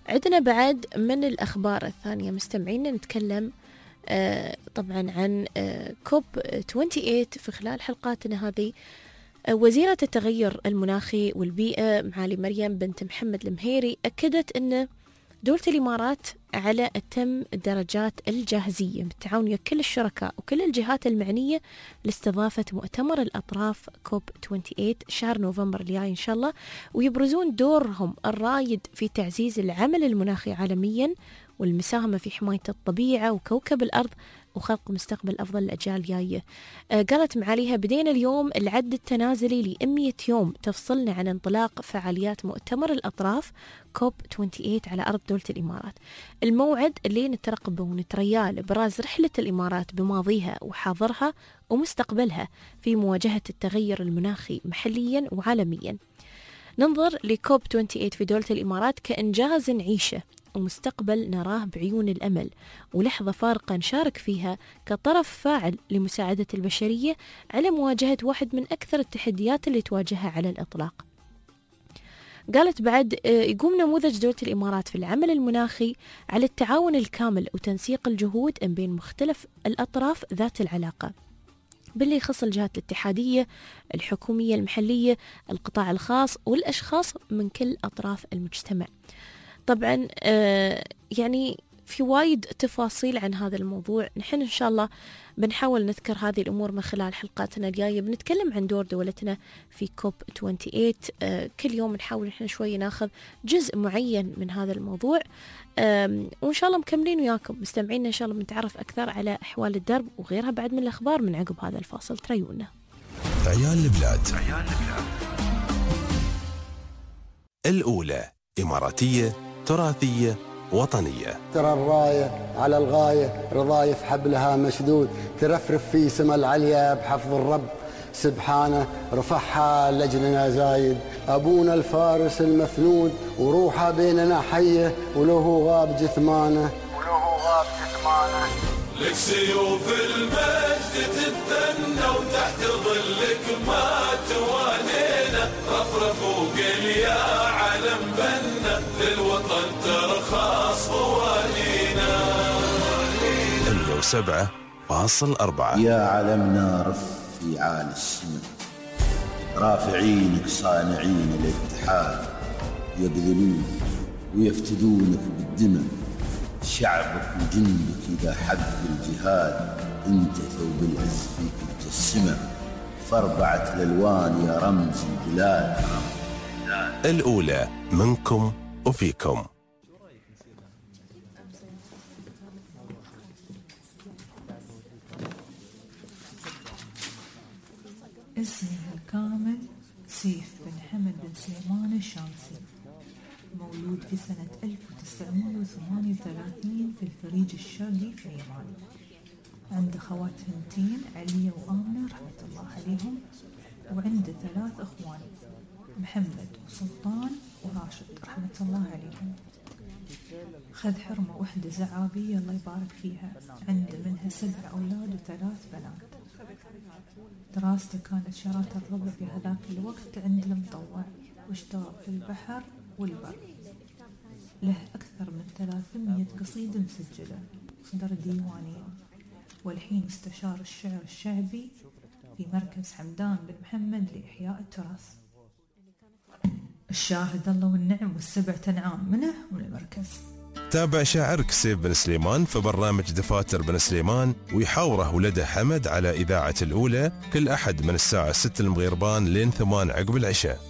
عندنا بعد من الأخبار الثانية مستمعين نتكلم طبعا عن كوب 28 في خلال حلقاتنا هذه. وزيرة التغير المناخي والبيئة معالي مريم بنت محمد المهيري أكدت أن دولة الإمارات على أتم الدرجات الجاهزية بالتعاون ويا كل الشركاء وكل الجهات المعنية لاستضافة مؤتمر الأطراف كوب 28 شهر نوفمبر الجاي إن شاء الله، ويبرزون دورهم الرائد في تعزيز العمل المناخي عالميا والمساهمة في حماية الطبيعة وكوكب الأرض وخلق مستقبل أفضل للأجيال الجاية. قالت معاليها بدينا اليوم العد التنازلي ل100 يوم تفصلنا عن انطلاق فعاليات مؤتمر الأطراف كوب 28 على أرض دولة الإمارات، الموعد اللي نترقبه ونترياه لإبراز رحلة الإمارات بماضيها وحاضرها ومستقبلها في مواجهة التغير المناخي محليا وعالميا. ننظر لكوب 28 في دولة الإمارات كإنجاز نعيشه ومستقبل نراه بعيون الأمل ولحظة فارقة نشارك فيها كطرف فاعل لمساعدة البشرية على مواجهة واحد من أكثر التحديات اللي تواجهها على الإطلاق. قالت بعد يقوم نموذج دولة الإمارات في العمل المناخي على التعاون الكامل وتنسيق الجهود بين مختلف الأطراف ذات العلاقة باللي يخص الجهات الاتحادية الحكومية المحلية القطاع الخاص والأشخاص من كل أطراف المجتمع. طبعا يعني في وايد تفاصيل عن هذا الموضوع، نحن إن شاء الله بنحاول نذكر هذه الأمور من خلال حلقاتنا الجاية. بنتكلم عن دور دولتنا في كوب 28 كل يوم نحاول نحن شوي ناخذ جزء معين من هذا الموضوع، وإن شاء الله مكملين وياكم مستمعين إن شاء الله بنتعرف أكثر على أحوال الدرب وغيرها بعد من الأخبار من عقب هذا الفاصل. تريونا عيال البلاد الأولى إماراتية تراثية وطنية. ترى الراية على الغاية رضايف حبلها مشدود ترفرف في سما العليا بحفظ الرب سبحانه رفعها لجننا زايد أبونا الفارس المفنود وروحه بيننا حية وله غاب جثمانه لك سيوف المجد تتثنى وتحت ظلك ما توانينا رفرف وقل يا علم بنا للوطن ترخص موالينا 107.4 يا علمنا رف في عالي السماء رافعينك صانعين الاتحاد يبذلونك ويفتدونك بالدماء شعبك وجندك إذا حق الجهاد انت ثوب العز فيك مجسمة فاربعة الألوان يا رمز البلاد. الأولى منكم وفيكم. اسمه الكامل سيف بن حمد بن سليمان الشامسي، مولود في سنة 1938 في الخليج الشرقي في عمان. عنده خوات ثنتين علية وآمنة رحمة الله عليهم، وعنده 3 أخوان محمد وسلطان وراشد رحمة الله عليهم. خذ حرمة وحدة زعابية الله يبارك فيها، عنده منها 7 أولاد و3 بنات. دراسته كانت شراطة الربع في هذاك الوقت عند المطوع، واشتغل في البحر والبر. له أكثر من 300 قصيدة مسجلة، صدر ديوانية، والحين مستشار الشعر الشعبي في مركز حمدان بن محمد لإحياء التراث. الشاهد الله والنعم والسبع تنعام منه من المركز. تابع شاعرك سيف بن سليمان في برنامج دفاتر بن سليمان، ويحاوره ولده حمد على إذاعة الأولى كل أحد من الساعة 6 المغيربان لين 8 عقب العشاء.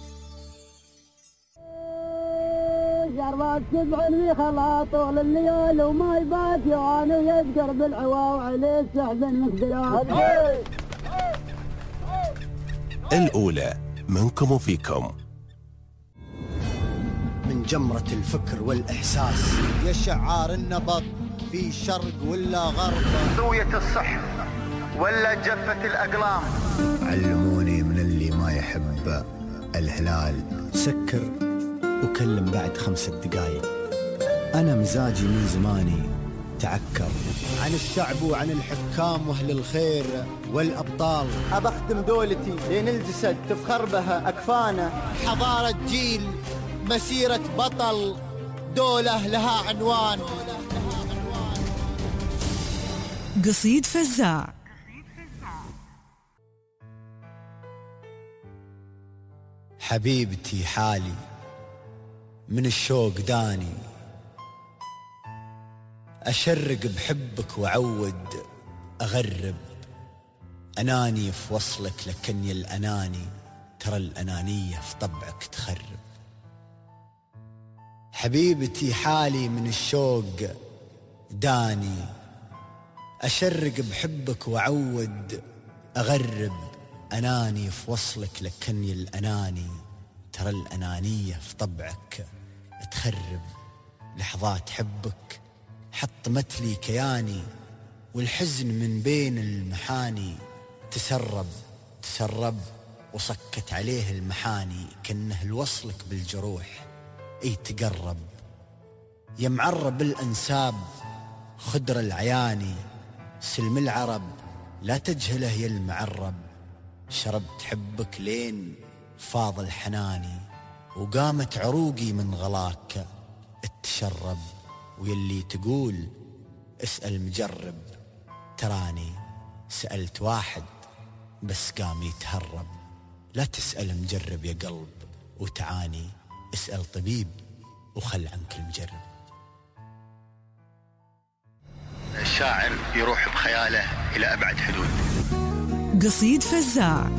شربات 7 خلا طول الليل وما يبات يعاني ويذكر بالعوا وعليه استحزن مقدرات. الأولى منكم وفيكم. من جمرة الفكر والإحساس يا شعار النبض في شرق ولا غرب، زوية الصح ولا جفة الأقلام. علموني من اللي ما يحب الهلال سكر وكلم بعد 5 دقايق. أنا مزاجي من زماني تعكر عن الشعب وعن الحكام واهل الخير والأبطال. أبخدم دولتي لين الجسد تفخر بها أكفانه. حضارة جيل مسيرة بطل دولة لها عنوان. قصيد فزاع. حبيبتي حالي من الشوق داني، أشرق بحبك وعود أغرب، أناني في وصلك لكني الأناني، ترى الأنانية في طبعك تخرب. حبيبتي حالي من الشوق داني، أشرق بحبك وعود أغرب، أناني في وصلك لكني الأناني، ترى الأنانية في طبعك تخرب. لحظات حبك حطمت لي كياني، والحزن من بين المحاني تسرب وصكت عليه المحاني، كأنه الوصلك بالجروح اي تقرب. يا معرب الأنساب خدر العياني، سلم العرب لا تجهله يا المعرب، شربت حبك لين فاض الحناني، وقامت عروقي من غلاك اتشرب. ويلي تقول اسأل مجرب، تراني سألت واحد بس قام يتهرب. لا تسأل مجرب يا قلب وتعاني، اسأل طبيب وخل عنك المجرب. الشاعر يروح بخياله إلى أبعد حدود. قصيد فزاع.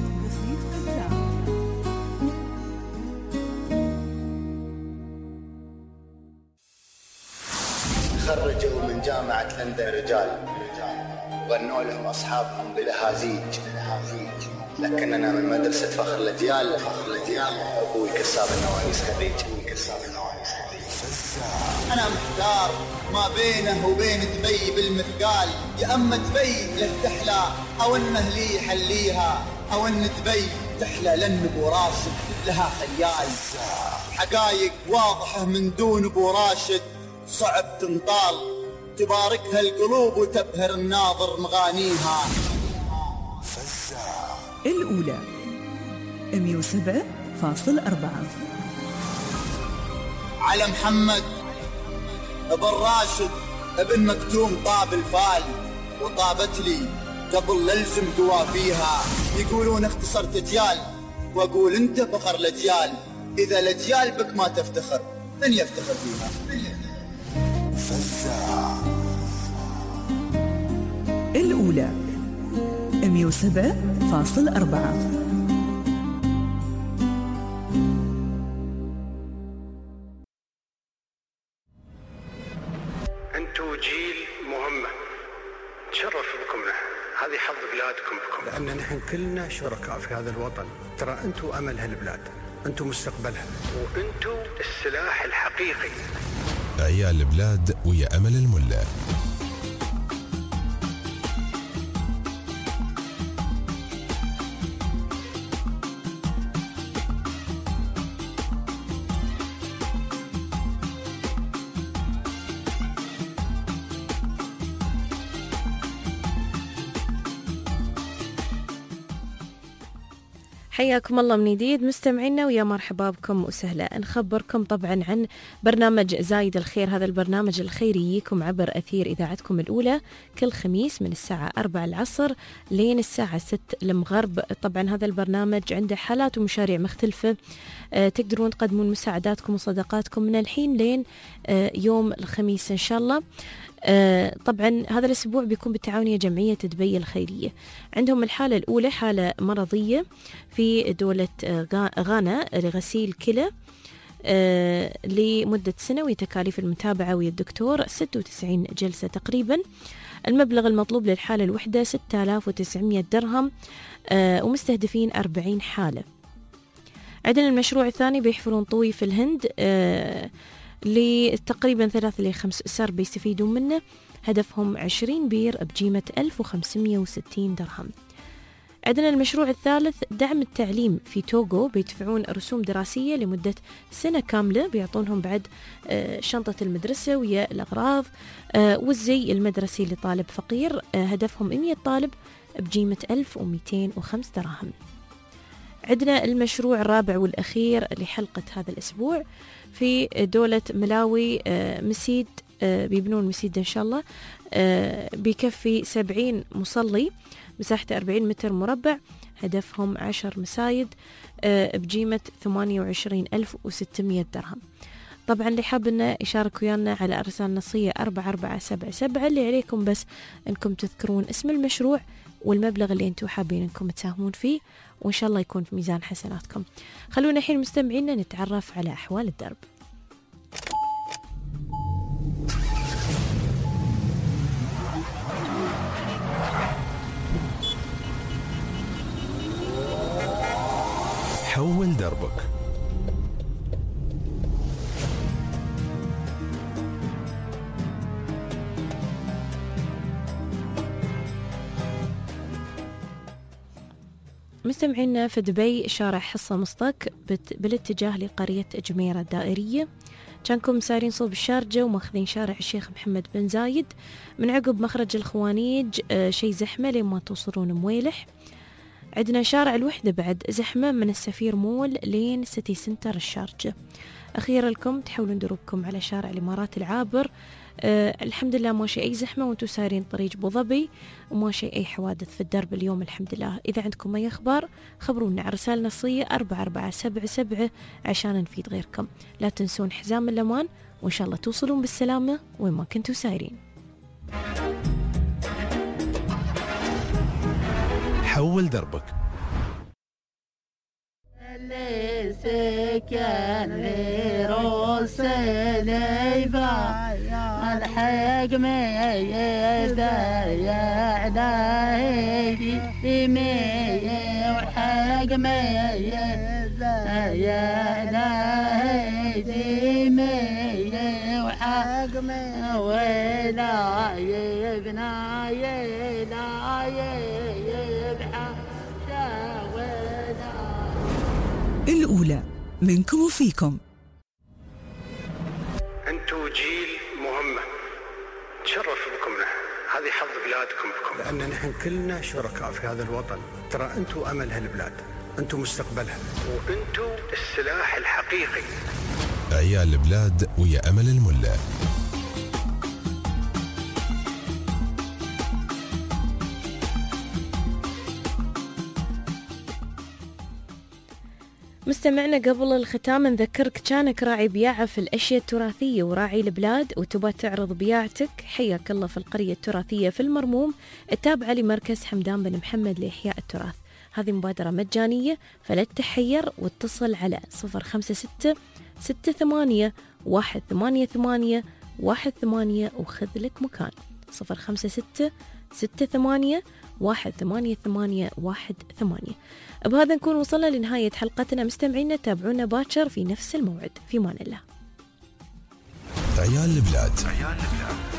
خرجوا من جامعة لندن رجال، غنوا لهم أصحابهم بلهازيج، لكننا من مدرسة فخر الأجيال، أبوي كساب النوانيس خريج. أنا محتار ما بينه وبين دبي بالمثقال، يا أما دبي له تحلى أو إنه لي يحليها، أو إن دبي تحلى لأن أبو راشد لها خيال. حقايق واضحة من دون أبو راشد صعب تنطال، تباركها القلوب وتبهر الناظر مغانيها. الأولى 107.4. على محمد ابن راشد ابن مكتوم طاب الفال، وطابت لي قبل للزم قوافيها. يقولون اختصرت اجيال، واقول انت فخر الاجيال، اذا الاجيال بك ما تفتخر من يفتخر فيها. الأولى 107.4. أنتوا جيل مهمة، تشرف بكم نحن، هذه حظ بلادكم بكم، لأن نحن كلنا شركاء في هذا الوطن. ترى أنتوا أمل هالبلاد، أنتوا مستقبلها، وأنتوا السلاح الحقيقي. عيال البلاد ويا أمل الملا. حياكم الله من جديد مستمعينا، ويا مرحبا بكم وسهلا. نخبركم طبعا عن برنامج زايد الخير. هذا البرنامج الخيري يجيكم عبر أثير إذاعتكم الأولى كل خميس من الساعة 4 العصر لين الساعة 6 المغرب. طبعا هذا البرنامج عنده حالات ومشاريع مختلفة، تقدرون تقدمون مساعداتكم وصدقاتكم من الحين لين يوم الخميس إن شاء الله. طبعا هذا الأسبوع بيكون بالتعاونية جمعية دبي الخيرية. عندهم الحالة الأولى حالة مرضية في دولة غانا لغسيل كلى لمدة سنة، وتكاليف المتابعة ويا الدكتور 96 جلسة تقريبا. المبلغ المطلوب للحالة الوحدة 6900 درهم، ومستهدفين 40 حالة. عندنا المشروع الثاني بيحفرون طوي في الهند لتقريبا 3 ل 5 أسر بيستفيدون منه. هدفهم 20 بير بقيمة 1560 درهم. عندنا المشروع الثالث دعم التعليم في توغو، بيدفعون رسوم دراسية لمدة سنة كاملة، بيعطونهم بعد شنطة المدرسة ويا الأغراض والزي المدرسي لطالب فقير. هدفهم 100 طالب بقيمة 1205 درهم. عندنا المشروع الرابع والأخير لحلقة هذا الأسبوع في دولة ملاوي. مسيد بيبنون مسيد إن شاء الله، بيكفي 70 مصلي، مساحته 40 متر مربع، هدفهم 10 مسايد بقيمة 28,600 درهم. طبعا اللي حاب انه يشارك ويانا على ارسال نصية 4477، اللي عليكم بس انكم تذكرون اسم المشروع والمبلغ اللي انتم حابين انكم تساهمون فيه، وان شاء الله يكون في ميزان حسناتكم. خلونا الحين مستمعينا نتعرف على احوال الدرب. حول دربك. مستمعينا في دبي شارع حصة مصطك بالاتجاه لقرية جميرة الدائرية، كانكم سارين صوب الشارجة وماخذين شارع الشيخ محمد بن زايد، من عقب مخرج الخوانيج شي زحمة لين ما توصلون مويلح. عندنا شارع الوحدة بعد زحمة من السفير مول لين سيتي سنتر الشارجة. أخيرا لكم تحولون دروبكم على شارع الإمارات العابر. الحمد لله ما شيء أي زحمة وانتو سارين طريق أبو ظبي، وما شيء أي حوادث في الدرب اليوم الحمد لله. إذا عندكم أي أخبار خبرونا على رسالة نصية 4477 عشان نفيد غيركم. لا تنسون حزام الأمان، وإن شاء الله توصلون بالسلامة وين ما كنتوا سايرين. حول دربك. اللي سكن لروس ليبا الحق ما يدايع دايدي بمية وحق ما يدايع دايدي مية وحق ما ولا يبنى يلا يبحى الأولى منكم وفيكم. أنتوا جيل مهمة، تشرف بكم نحن، هذه حظ بلادكم بكم، لأن نحن كلنا شركاء في هذا الوطن. ترى أنتوا أمل هالبلاد، أنتوا مستقبلها، وأنتوا السلاح الحقيقي. عيال البلاد ويا أمل الملا. مستمعنا قبل الختام نذكرك كانك راعي بياعة في الأشياء التراثية وراعي البلاد وتبى تعرض بياعتك، حياك الله في القرية التراثية في المرموم التابعة لمركز حمدان بن محمد لإحياء التراث. هذه مبادرة مجانية فلا تتحير واتصل على 056 68 188 18 وخذ لك مكان. 056 68 188 18. بهذا نكون وصلنا لنهاية حلقتنا مستمعينا، تابعونا باكر في نفس الموعد. في مان الله. عيال البلاد.